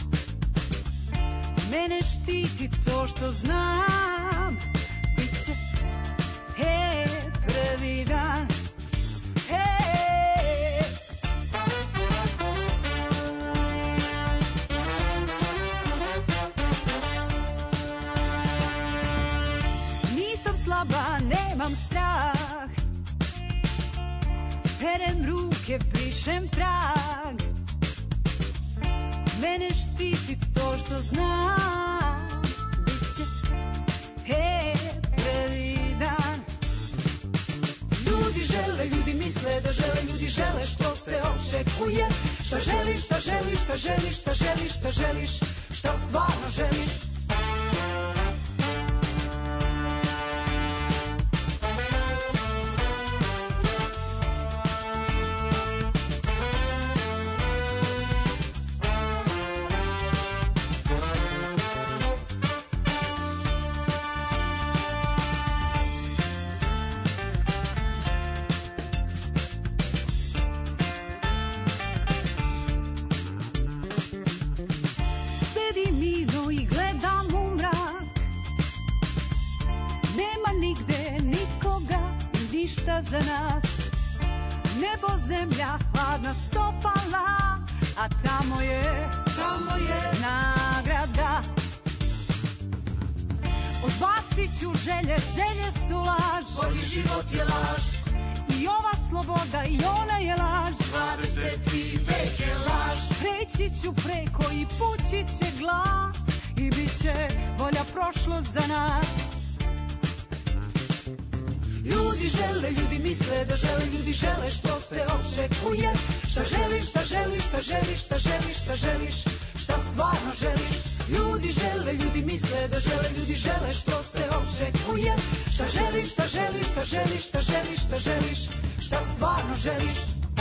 Mene štiti to što znam. Biće, he, prvi dan. He. Nisam slaba, nemam strah. Perem ruke, brišem trag. Mene štiti to što znam. Biće, hej, misle da žele, ljudi žele što se očekuje. Šta želiš, šta želiš, šta želiš, šta želiš, šta želiš, šta stvarno želiš. Sedim mirno i gledam u mrak. Nema nigde nikoga, ništa za nas. Nebo, zemlja, hladna stopala, a tamo je, tamo je nagrada. Odbacit ću želje, želje su laž. Bolji život je laž. I ova sloboda i ona je laž. dvadeseti vek je laž. Preći ću preko i pući će glas. I bit će bolja prošlost za nas. Ljudi žele, ljudi misle da žele, ljudi žele što se očekuje. Šta želiš, šta želiš, šta želiš, šta želiš, šta želiš, šta stvarno želiš. Ljudi žele, ljudi misle da žele, ljudi žele što se očekuje. Šta želiš, šta želiš, šta želiš, šta želiš, šta želiš, šta stvarno želiš.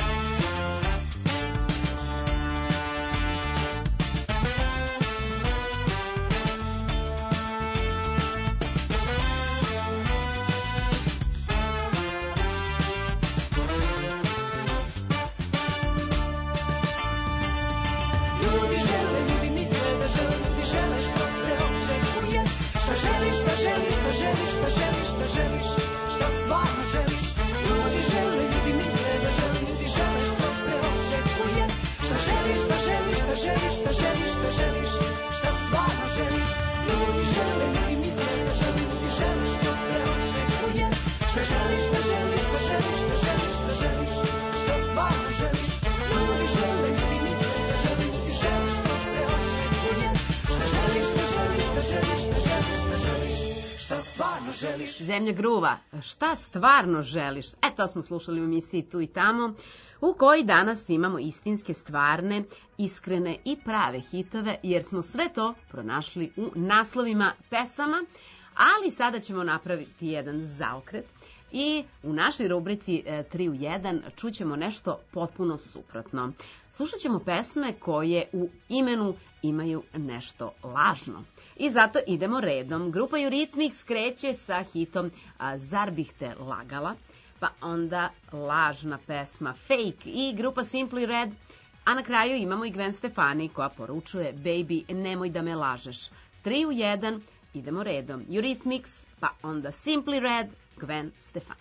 Ljudi žele, ljudi misle da žele, ljudi žele što se očekuje. Šta želiš, šta želiš, šta želiš, šta želiš, šta želiš, šta stvarno želiš. Ljudi žele, ljudi misle da žele, ljudi žele što se očekuje. Šta želiš, šta želiš, šta želiš, šta želiš, šta želiš, šta stvarno želiš. Ljudi žele, ljudi misle da žele, ljudi žele što se očekuje. Šta želiš, šta želiš, šta želiš, šta želiš, šta želiš, šta stvarno želiš. Ljudi žele, ljudi misle da žele, ljudi žele što se očekuje. Šta želiš, šta želiš, šta želiš, šta želiš, šta želiš, šta stvarno želiš. Zemlja gruva, šta stvarno želiš? E, to smo slušali u emisiji Tu i tamo, u kojoj danas imamo istinske, stvarne, iskrene i prave hitove, jer smo sve to pronašli u naslovima pesama, ali sada ćemo napraviti jedan zaokret i u našoj rubrici tri u jedan čućemo nešto potpuno suprotno. Slušat ćemo pesme koje u imenu imaju nešto lažno. I zato idemo redom. Grupa Eurythmics kreće sa hitom a, Zar bih te lagala, pa onda lažna pesma Fake i grupa Simply Red, a na kraju imamo i Gwen Stefani koja poručuje Baby, nemoj da me lažeš. tri u jedan, idemo redom. Eurythmics, pa onda Simply Red, Gwen Stefani.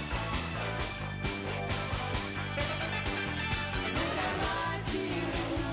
Lie to you.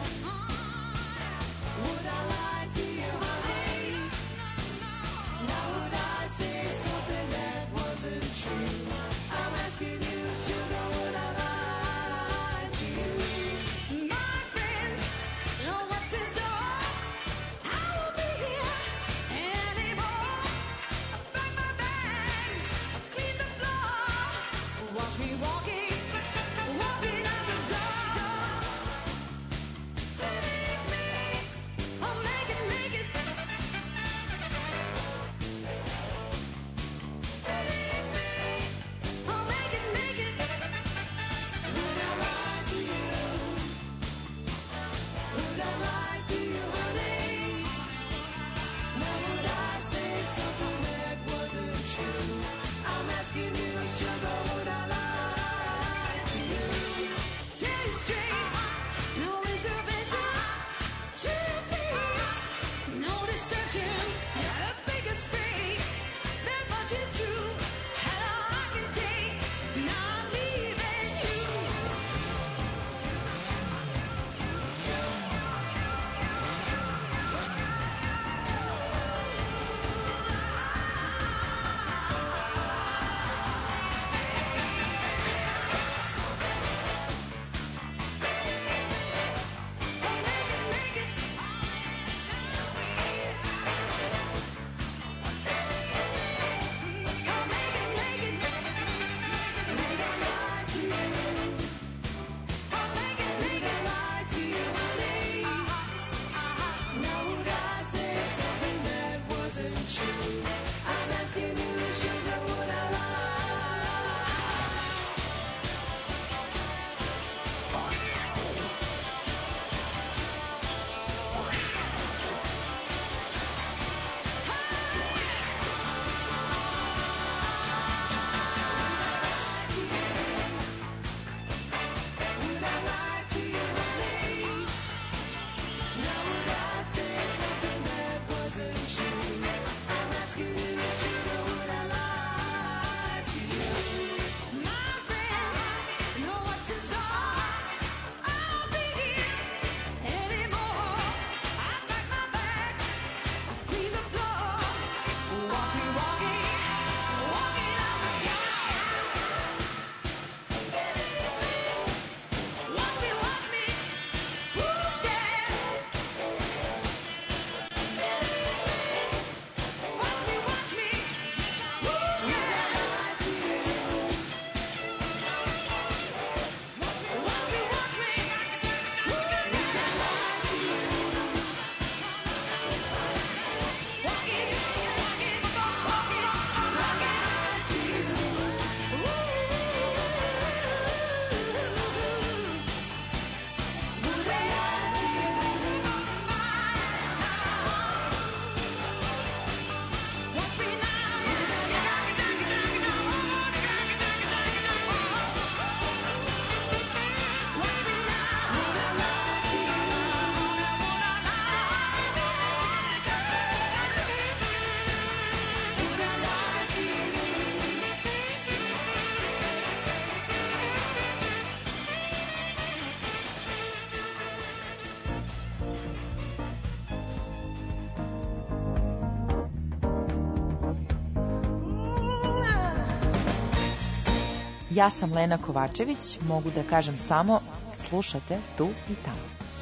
Ja sam Lena Kovačević, mogu da kažem samo slušate tu i tamo.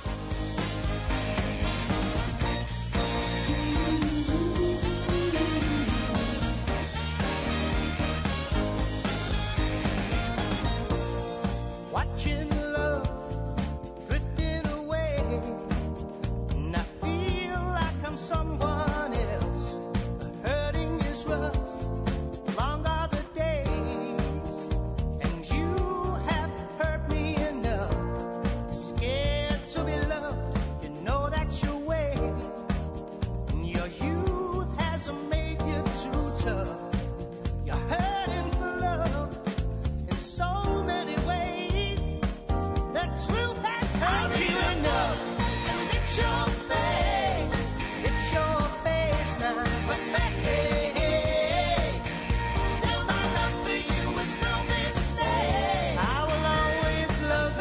Watching love drifting away, and I feel like I'm someone else. The hurting is rough, long are the days, and you have hurt me enough. Scared to be loved, you know that's your way, and your youth hasn't made you too tough. You're hurting for love in so many ways. The truth has hurt you enough, and it's your face, it's your face now. But hey, still my love for you is no mistake. I will always love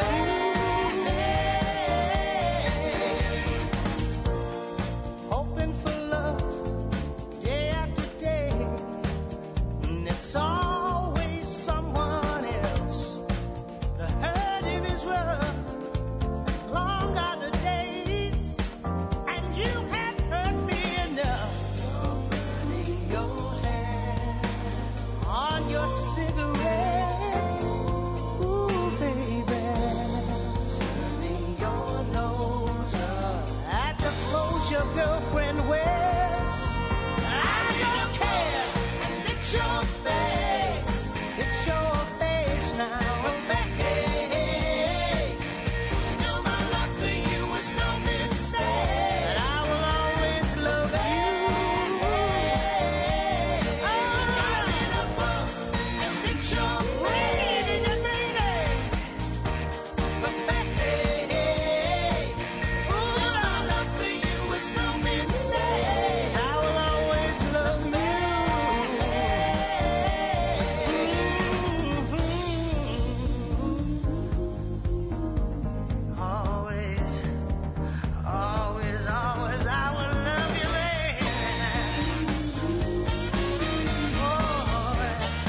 you, hoping for love day after day, and it's always someone else. The hurting is rough, long are the days, and you have hurt me enough. You're burning your hand on your cigarette, ooh baby, turning your nose up at the clothes your girlfriend wears. I don't care, and it's your face, it's your face now. Hey, still my love for you is no mistake. And I will always love you. I'm in a book, and it's your face, but hey, still my love for you is no mistake. I will always love you. Always, always, always, I will love you, baby. Oh,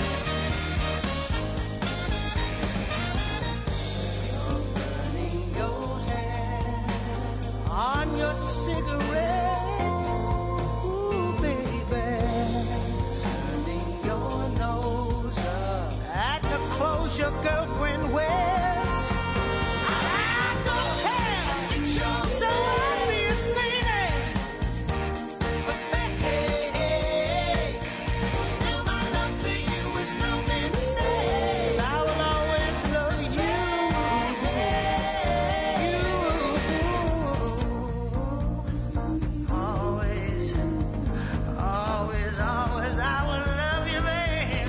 you're burning your hand on your cigarette, ooh, baby, turning your nose up at the clothes your girlfriend wears. I don't care, it's your so obvious, lady. But hey, still my love for you is no mistake. I will always love you. You. Always, always, always, I will love you, baby.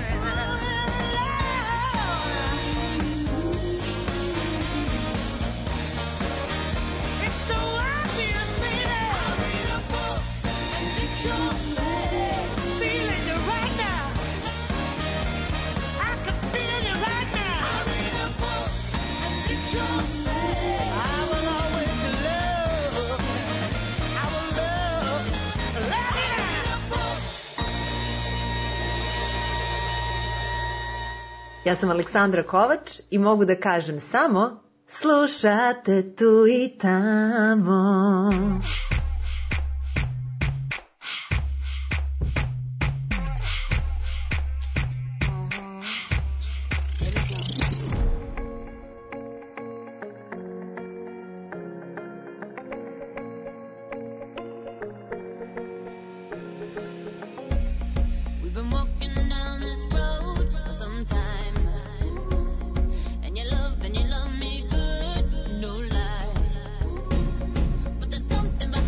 It's so obvious, baby. I read a book, and it's your face. Feeling you right now. I can feel you right now. I read a book, and it's your face. I will always love. I will love, love you. I read a book. Ja sam Aleksandra Kovač i mogu da kažem samo slušate tu i tamo. We've been walking down this road for some time, and you love and you love me good, no lie. But there's something behind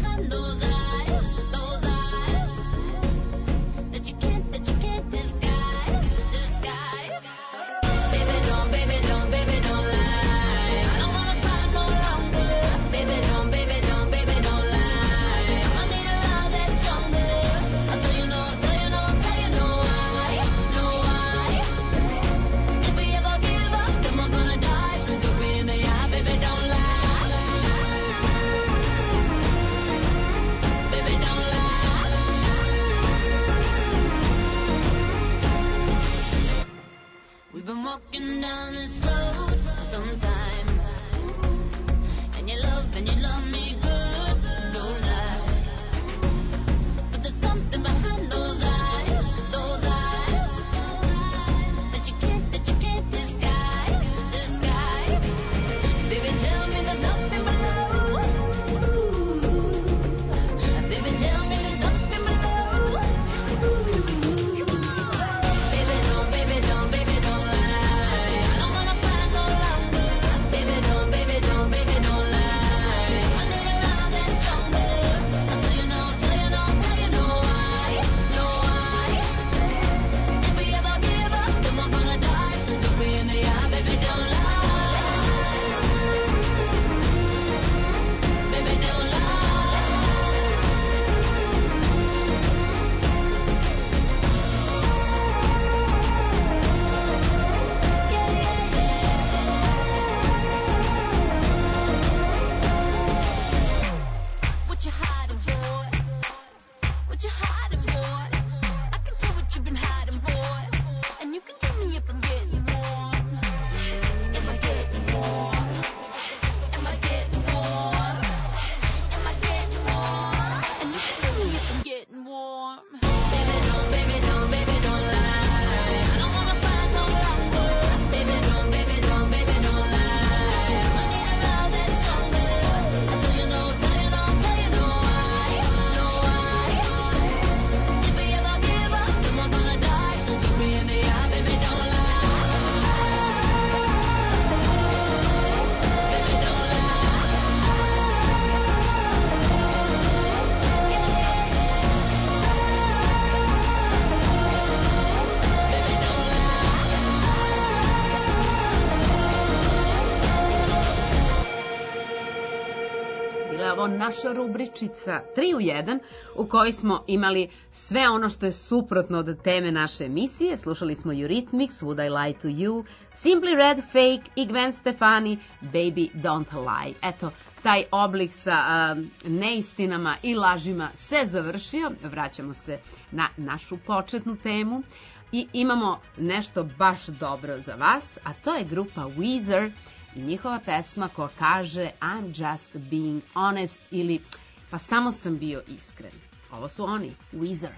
Bila je ovo naša rubričica tri u jedan u kojoj smo imali sve ono što je suprotno od teme naše emisije. Slušali smo Eurythmics, Would I Lie to You, Simply Red, Fake i Gwen Stefani, Baby Don't Lie. Eto, taj oblik sa uh, neistinama i lažima se završio. Vraćamo se na našu početnu temu i imamo nešto baš dobro za vas, a to je grupa Weezer i njihova pesma koja kaže I'm just being honest ili pa samo sam bio iskren. Ovo su oni, Weezer.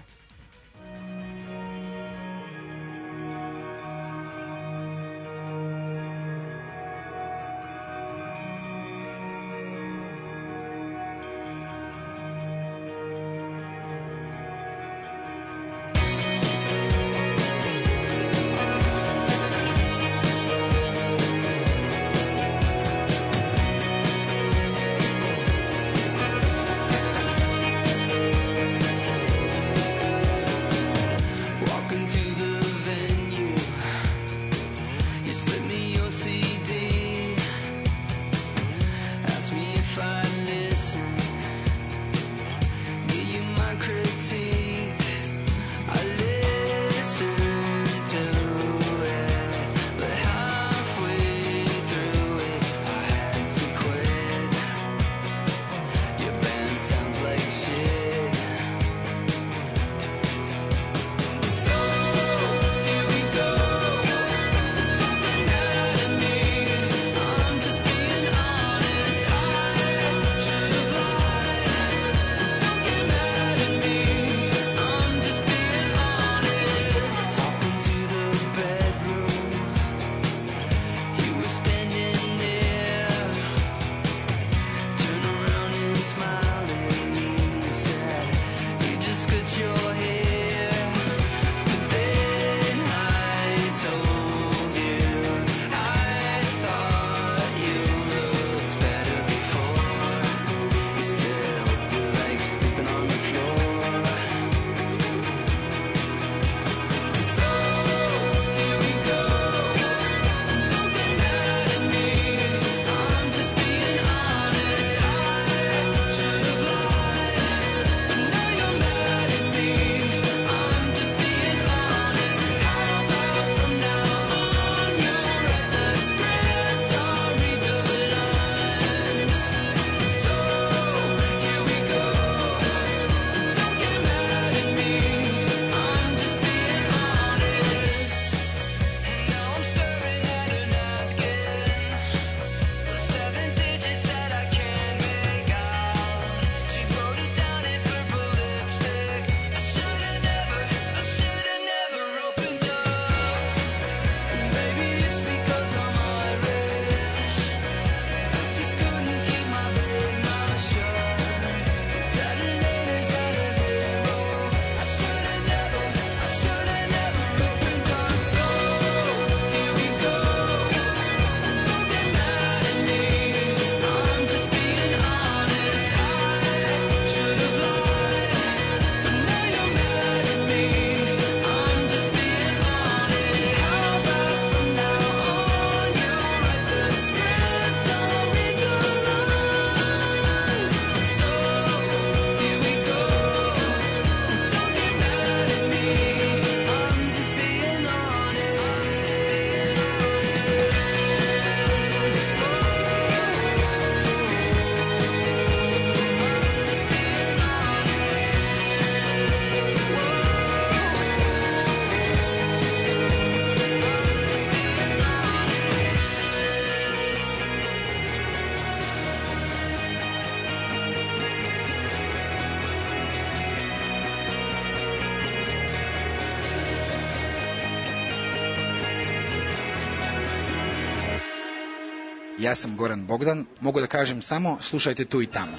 Ja sam Goran Bogdan, mogu da kažem samo slušajte tu i tamo.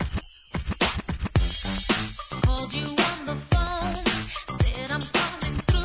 Called you on the phone, said I'm coming through.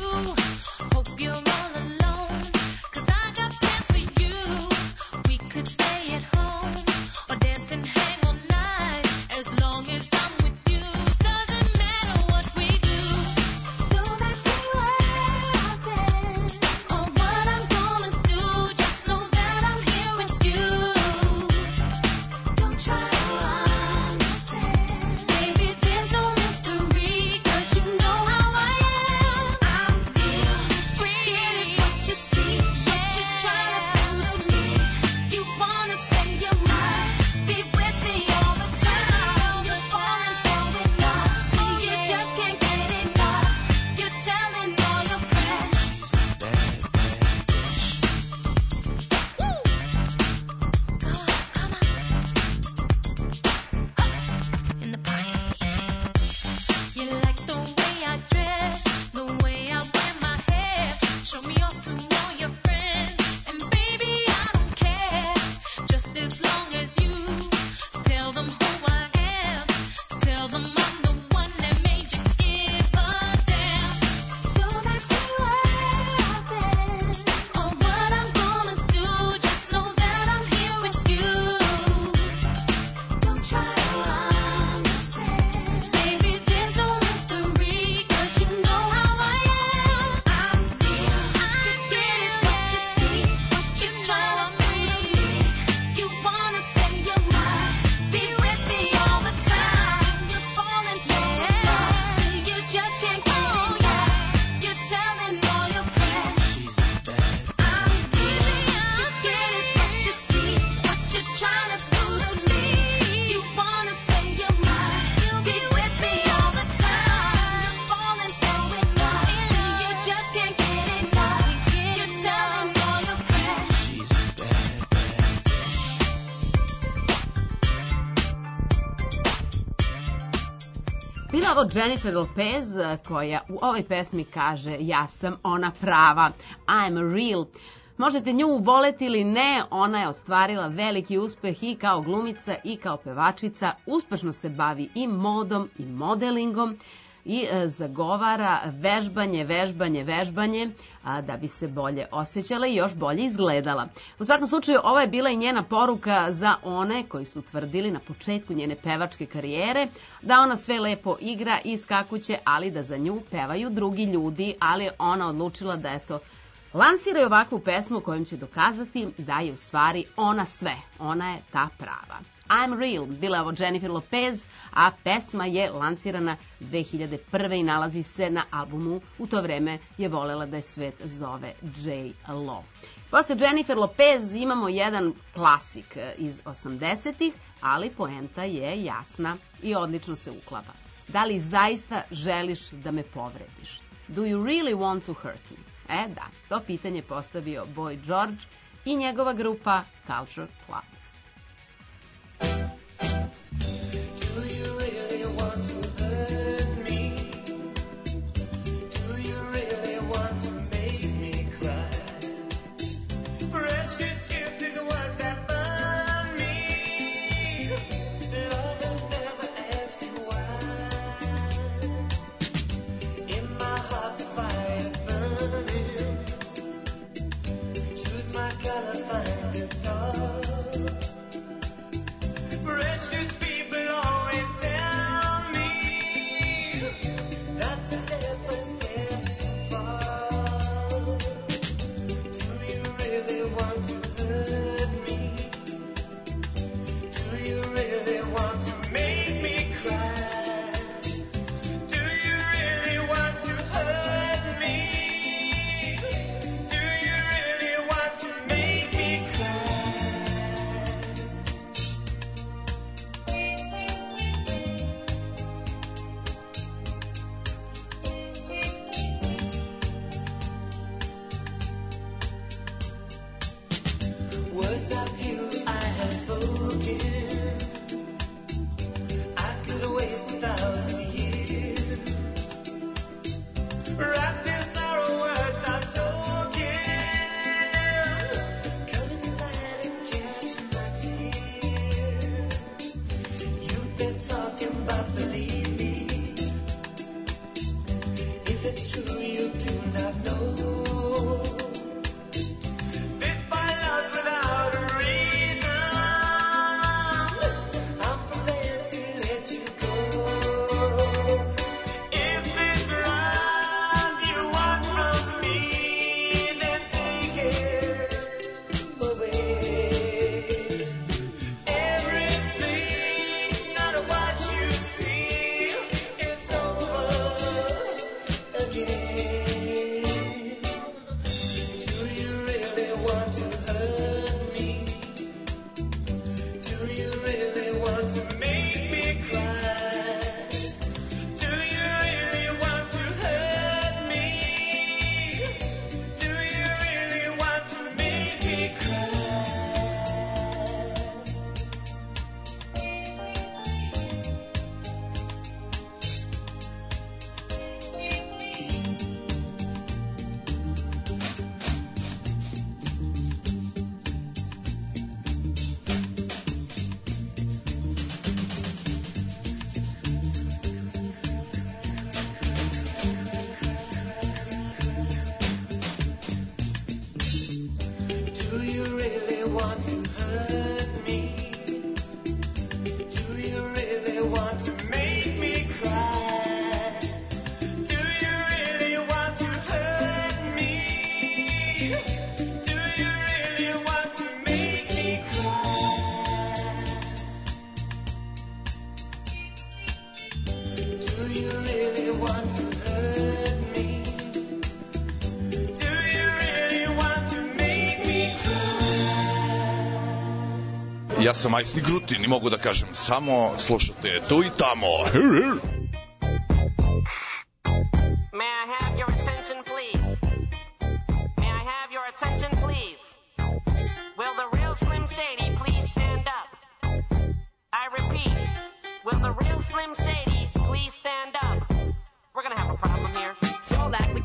ovo Jennifer Lopez koja u ovoj pesmi kaže ja sam ona prava, I'm real. Možete nju voleti ili ne, ona je ostvarila veliki uspeh i kao glumica i kao pevačica, uspešno se bavi i modom i modelingom i e, zagovara vežbanje, vežbanje, vežbanje a, da bi se bolje osjećala i još bolje izgledala. U svakom slučaju, ovo je bila i njena poruka za one koji su tvrdili na početku njene pevačke karijere da ona sve lepo igra i skakuće, ali da za nju pevaju drugi ljudi, ali ona odlučila da eto, lansiraju ovakvu pesmu kojom će dokazati da je u stvari ona sve, ona je ta prava. I'm real, bila je ovo Jennifer Lopez, a pesma je lansirana dve hiljade prve i nalazi se na albumu U to vreme je volela da je svet zove J-Lo. Posle Jennifer Lopez imamo jedan klasik iz osamdesetih, ali poenta je jasna i odlično se uklapa. Da li zaista želiš da me povrediš? Do you really want to hurt me? E da, to pitanje postavio Boy George i njegova grupa Culture Club. Do you really want to hurt me? Do you really want to make me cry? Precious kisses, words that burn me. Lovers never ask you why. In my heart the fire is burning. Choose my color, find the star. Precious people always tell me that's a step, a step too far. Do you really want to hurt me? Do you really want to make me cry? Do you really want to hurt me? Do you really want to make me cry? Words I feel I have spoken, I could waste a thousand years. Wrapped in sorrow, words I've spoken. Come inside and catch my tears. You've been talking about believe me. If it's true, you do not know. This by love's without a reason. I'm prepared to let you go. If this love you want from me, then take it away. Everything's not what you see. It's over again. Do you really want to hurt me? Do you really want to make me cry? Do you really want to hurt me? Do you really want to make me cry? Do you really want to hurt me? Do you really want to make me cry? Do you really want to hurt me? Do you really want to make me cry? Do you really want to hurt me? Do you really want to make me cry? Ja sam Majsni Grutin i mogu da kažem samo slušate tu i tamo. May I have your attention, please? May I have your attention, please? Will the real Slim Shady please stand up? I repeat, will the real Slim Shady please stand up?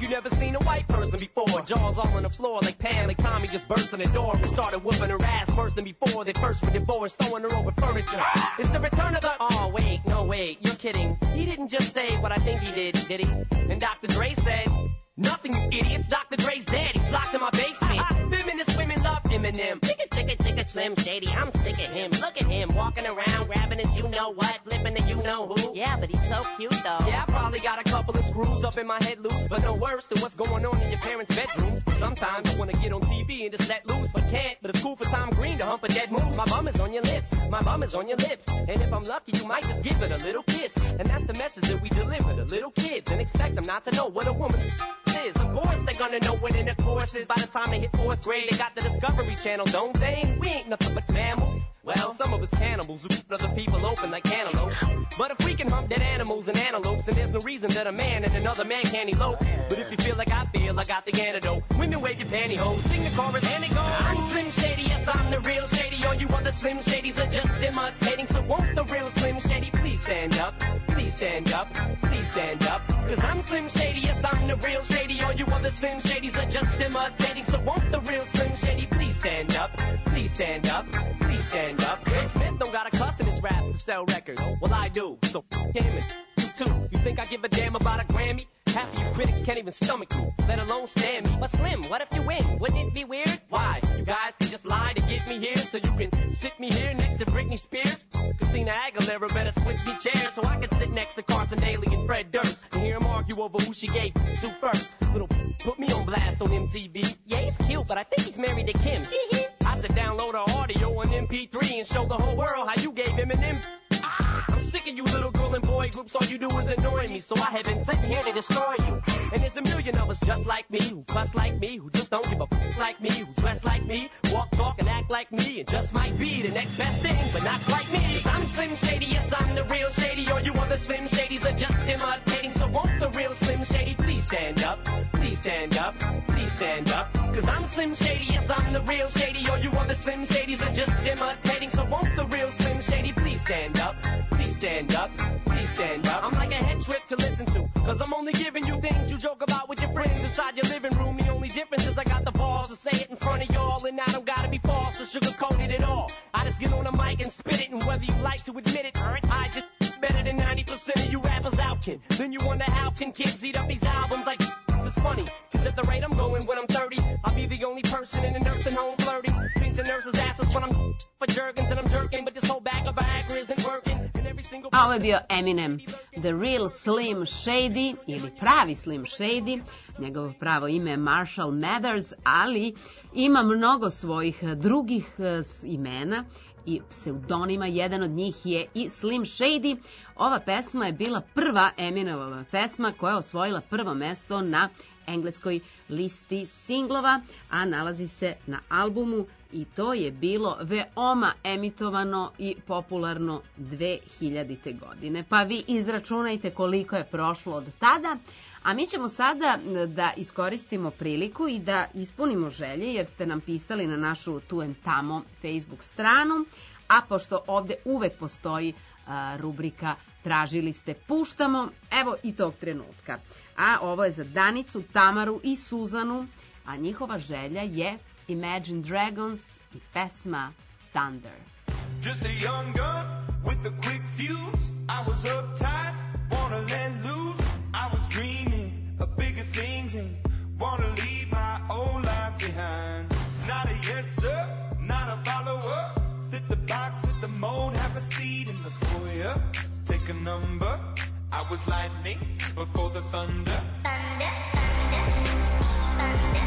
You never seen a white person before. Jaws all on the floor like Pam, like Tommy just burst in the door and started whooping her ass worse than before. They first were divorced, sewing her over furniture. It's the return of the... Oh, wait, no, wait, you're kidding. He didn't just say what I think he did, did he? And Doctor Dre said... Nothing, you idiots. Doctor Dre's dead. He's locked in my basement. Feminist women love Eminem. Chicka, chicka, chicka, Slim Shady. I'm sick of him. Look at him walking around, grabbing his you-know-what, flipping the you-know-who. Yeah, but he's so cute, though. Yeah, I probably got a couple of screws up in my head loose, but no worse than what's going on in your parents' bedrooms. Sometimes I want to get on T V and just let loose, but can't. But it's cool for Tom Green to hump a dead moose. My bum is on your lips. My bum is on your lips. And if I'm lucky, you might just give it a little kiss. And that's the message that we deliver to little kids and expect them not to know what a woman's is. Of course they're gonna know what in the course is. By the time they hit fourth grade, they got the Discovery Channel, don't they? We ain't nothing but mammals. Well, some of us cannibals who keep other people open like cantaloupes. But if we can hump dead animals and antelopes, then there's no reason that a man and another man can't elope. But if you feel like I feel, I got the antidote. Women wave your pantyhose, sing the chorus, and it goes. I'm Slim Shady, yes, I'm the real Shady. All you other Slim Shadys are just imitating. So won't the real Slim Shady please stand up? Please stand up, please stand up. Cause I'm Slim Shady, yes, I'm the real Shady. All you other Slim Shadys are just imitating. So won't the real Slim Shady please stand up? Please stand up, please stand up. Will Smith don't got a cuss in his raps to sell records. Well, I do, so f*** him and you too. You think I give a damn about a Grammy? Half of you critics can't even stomach me, let alone stand me. But Slim, what if you win? Wouldn't it be weird? Why? You guys can just lie to get me here, so you can sit me here next to Britney Spears. Christina Aguilera better switch me chairs so I can sit next to Carson Daly and Fred Durst and hear them argue over who she gave to first. Little put me on blast on M T V. Yeah, he's cute, but I think he's married to Kim. I should download her audio on M P three and show the whole world how you gave him an M. Ah, I'm sick of you little girl and boy groups, all you do is annoy me, so I have been sitting here to destroy you. And there's a million of us just like me, who cuss like me, who just don't give a f*** like me, who dress like me, walk, talk, and act like me, and just might be the next best thing, but not quite me. Cause I'm Slim Shady, yes, I'm the real Shady, all you other Slim Shadys are just imitating, so won't the real Slim Shady please stand up, please stand up, please stand up. Cause I'm Slim Shady, yes, I'm the real Shady, all you other Slim Shadys are just imitating, so won't the real Slim Shady please stand up, please stand up, please stand up. I'm like a head trip to listen to, cause I'm only giving you things you joke about with your friends inside your living room. The only difference is I got the balls to say it in front of y'all, and I don't gotta be false or sugarcoat it at all. I just get on the mic and spit it, and whether you like to admit it, I just better than ninety percent of you rappers out, kid. Then you wonder how can kids eat up these albums like it's funny, cause at the rate I'm going when I'm thirty, I'll be the only person in a nursing home flirting, pinching nurses' asses when I'm for jerkins and I'm jerking, but this whole bag of Viagra isn't working, and every single... A ovo je bio Eminem, The Real Slim Shady, ili pravi Slim Shady, njegovo pravo ime je Marshall Mathers, ali ima mnogo svojih drugih imena i pseudonima, jedan od njih je i Slim Shady. Ova pesma je bila prva Eminemova pesma koja je osvojila prvo mesto na engleskoj listi singlova, a nalazi se na albumu i to je bilo veoma emitovano i popularno dve hiljadite. godine. Pa vi izračunajte koliko je prošlo od tada, a mi ćemo sada da iskoristimo priliku i da ispunimo želje, jer ste nam pisali na našu Tu and Tamo Facebook stranu, a pošto ovde uvek postoji a, rubrika Tražili ste, puštamo, evo i tog trenutka. A ovo je za Danicu, Tamaru i Suzanu, a njihova želja je Imagine Dragons i pesma Thunder. Just a young gun with a quick fuse. I was uptight, wanna let loose. I was dreaming of bigger things and wanna leave my old life behind. Not a yes sir, not a follower. Fit the box, fit the mold, have a seat in the foyer. Take a number. I was lightning before the thunder. Thunder, thunder, thunder,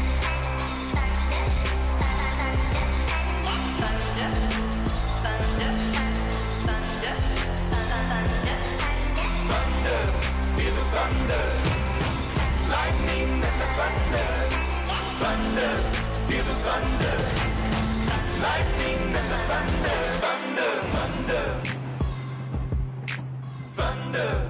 thunder, thunder, thunder, thunder, thunder, feel the thunder, lightning and the thunder, thunder, feel the thunder, lightning and the thunder, thunder, thunder, thunder.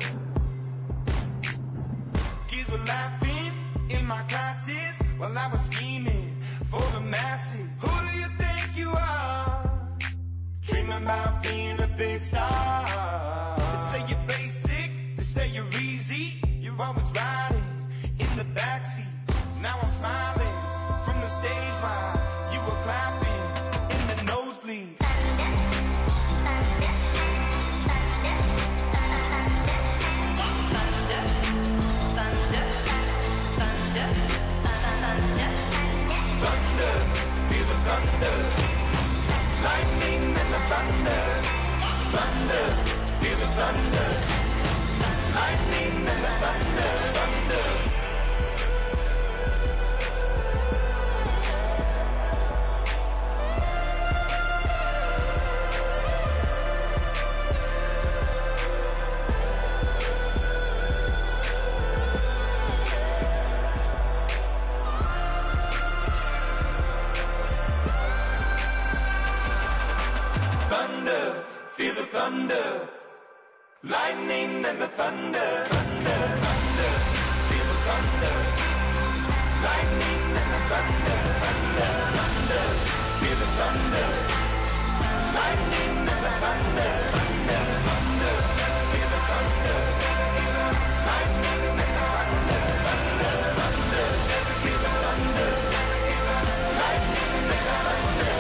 Kids were laughing in my classes while I was scheming for the masses. Who do you think you are? Dreaming about being a big star. They say you're basic, they say you're easy. You're always riding in the backseat. Now I'm smiling from the stage while you were clapping in the nosebleeds. Thunder, feel the thunder. Lightning and the thunder. Thunder, feel the thunder. Lightning and the thunder. Thunder. Thunder, feel the thunder. Lightning and the thunder. Thunder, thunder, feel the thunder. Lightning and the thunder. Thunder, thunder, feel the thunder. Lightning and the thunder. Thunder, thunder, feel the thunder. Lightning and the thunder. Thunder, thunder, feel the thunder. Lightning and the thunder.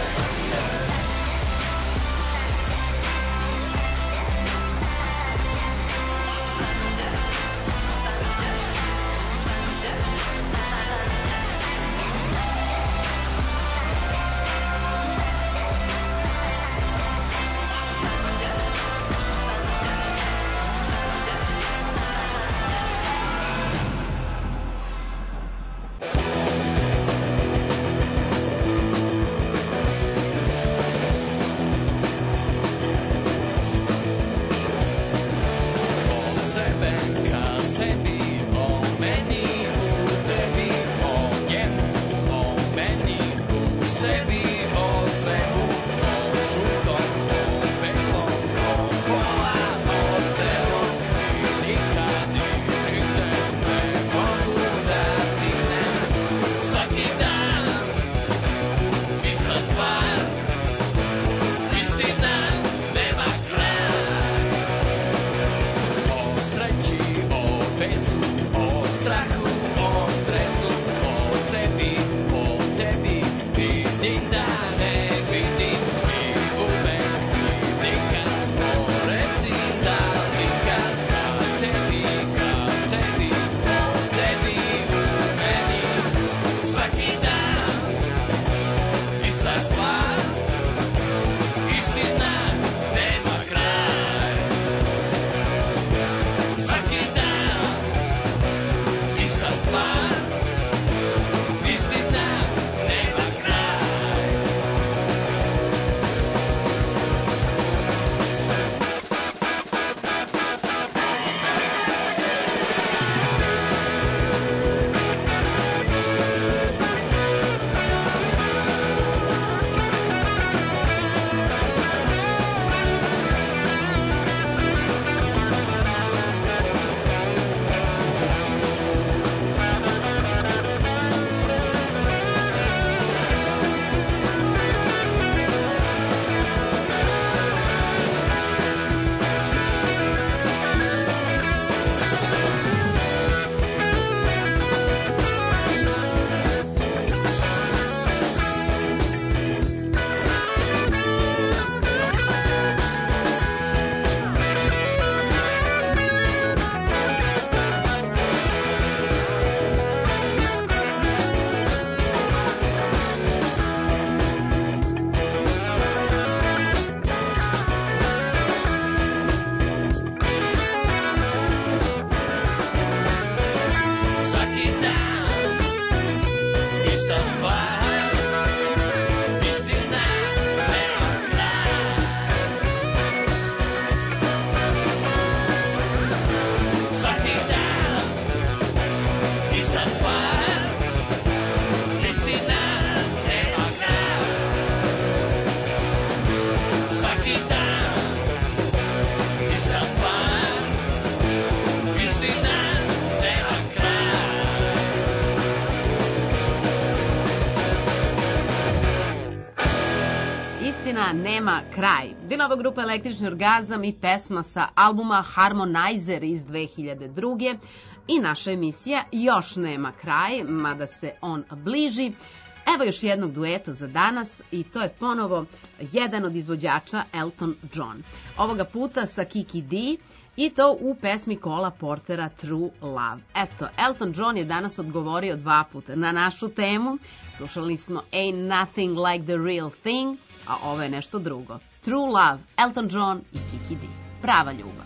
Nema kraj. Bila ova grupa Električni orgazam i pesma sa albuma Harmonizer iz dve hiljade druge. I naša emisija još nema kraj, mada se on bliži. Evo još jednog dueta za danas i to je ponovo jedan od izvođača, Elton John. Ovoga puta sa Kiki D i to u pesmi Cola Portera True Love. Eto, Elton John je danas odgovorio dva puta na našu temu. Slušali smo Ain't Nothing Like the Real Thing, a ovo je nešto drugo. True Love, Elton John i Kiki D. Prava ljubav.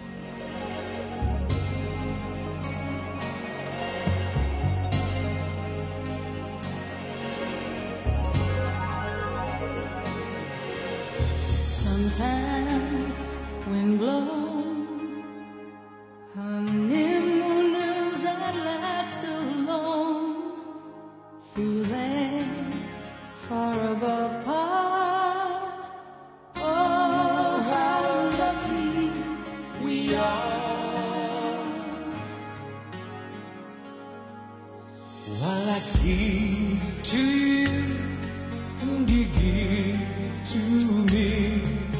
Sometimes wind blows, honeymooners at last alone, feeling far above par. Oh, how lucky we are. While I give to you and you give to me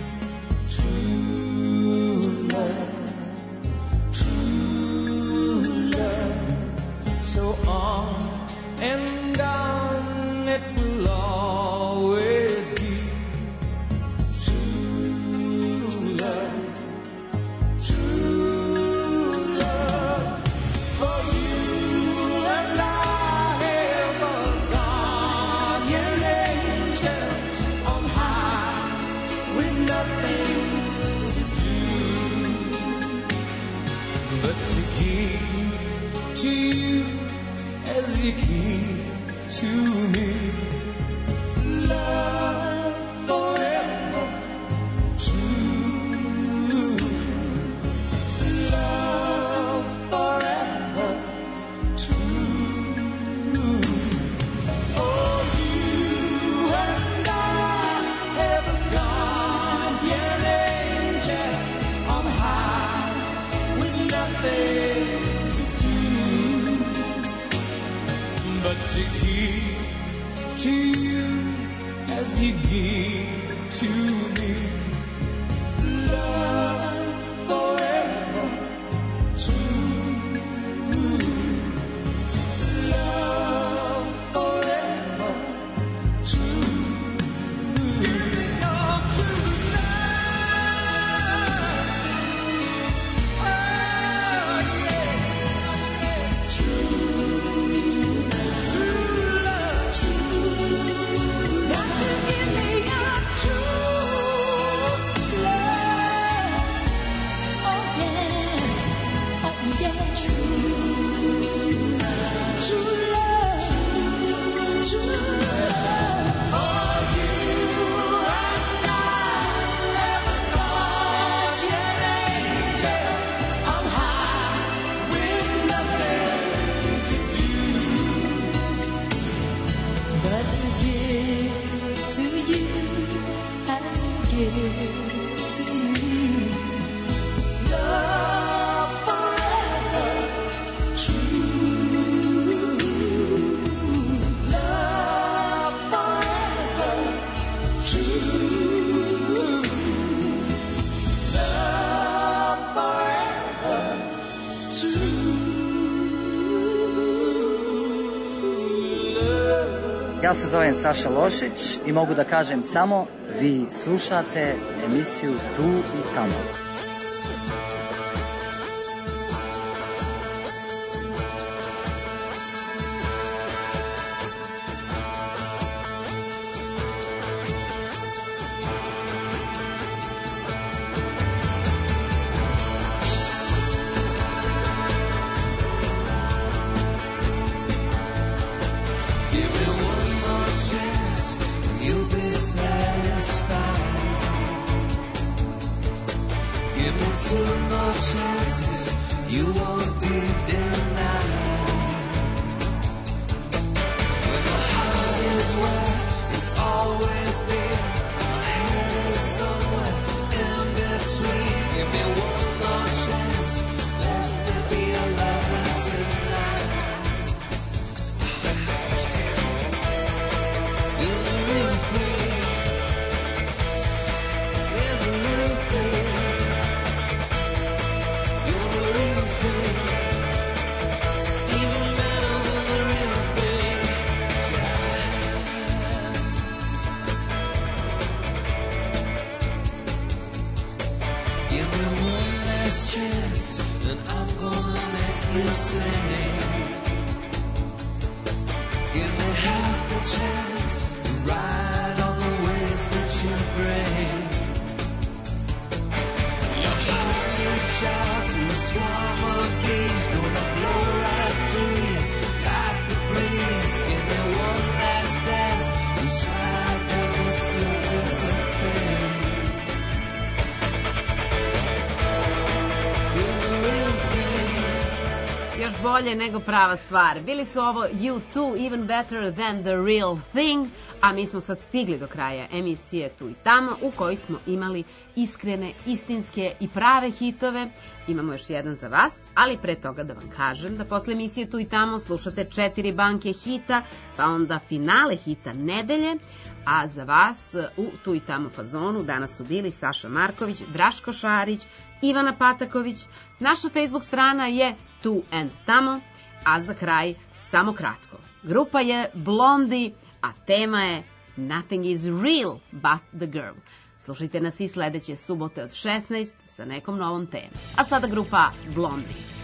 true love, true love. So on and on it will always be true love, true love. For you and I have a guardian angel on high with nothing to do but to give to you as you give to me. Love forever true. Love forever true. Oh, you and I have a guardian angel on high with nothing to do but to give to you as you give to me. Love forever true. Love forever true. Your true love. Oh, yeah. True. True love. True. Got to give me your true love. Oh, yeah. Oh, yeah. True love. True love. True love. For you and I have a guardian angel on high with nothing to do but to give to you as you give to me. Love forever true. Love forever true. Love forever true. Ja se zovem Saša Lošić i mogu da kažem samo vi slušate emisiju Tu i Tamo. Give me one more chance and you'll be satisfied. half a chance to ride on the waves that you bring. Your heart reach out to a swarm of bees, gonna blow right through you like a breeze. Give me one last dance, beside the surface of pain. You're the real thing. Još bolje nego prava stvar. Bili su ovo U two, Even Better Than The Real Thing, a mi smo sad stigli do kraja emisije Tu i tamo, u kojoj smo imali iskrene, istinske i prave hitove. Imamo još jedan za vas, ali pre toga da vam kažem da posle emisije Tu i tamo slušate četiri banke hita, pa onda finale hita nedelje, a za vas u Tu i tamo fazonu danas su bili Saša Marković, Draško Šarić, Ivana Pataković. Naša Facebook strana je Tu and Tamo, a za kraj samo kratko. Grupa je Blondie, a tema je Nothing is real but the girl. Slušajte nas i sledeće subote od šesnaest sa nekom novom temom. A sada grupa Blondie.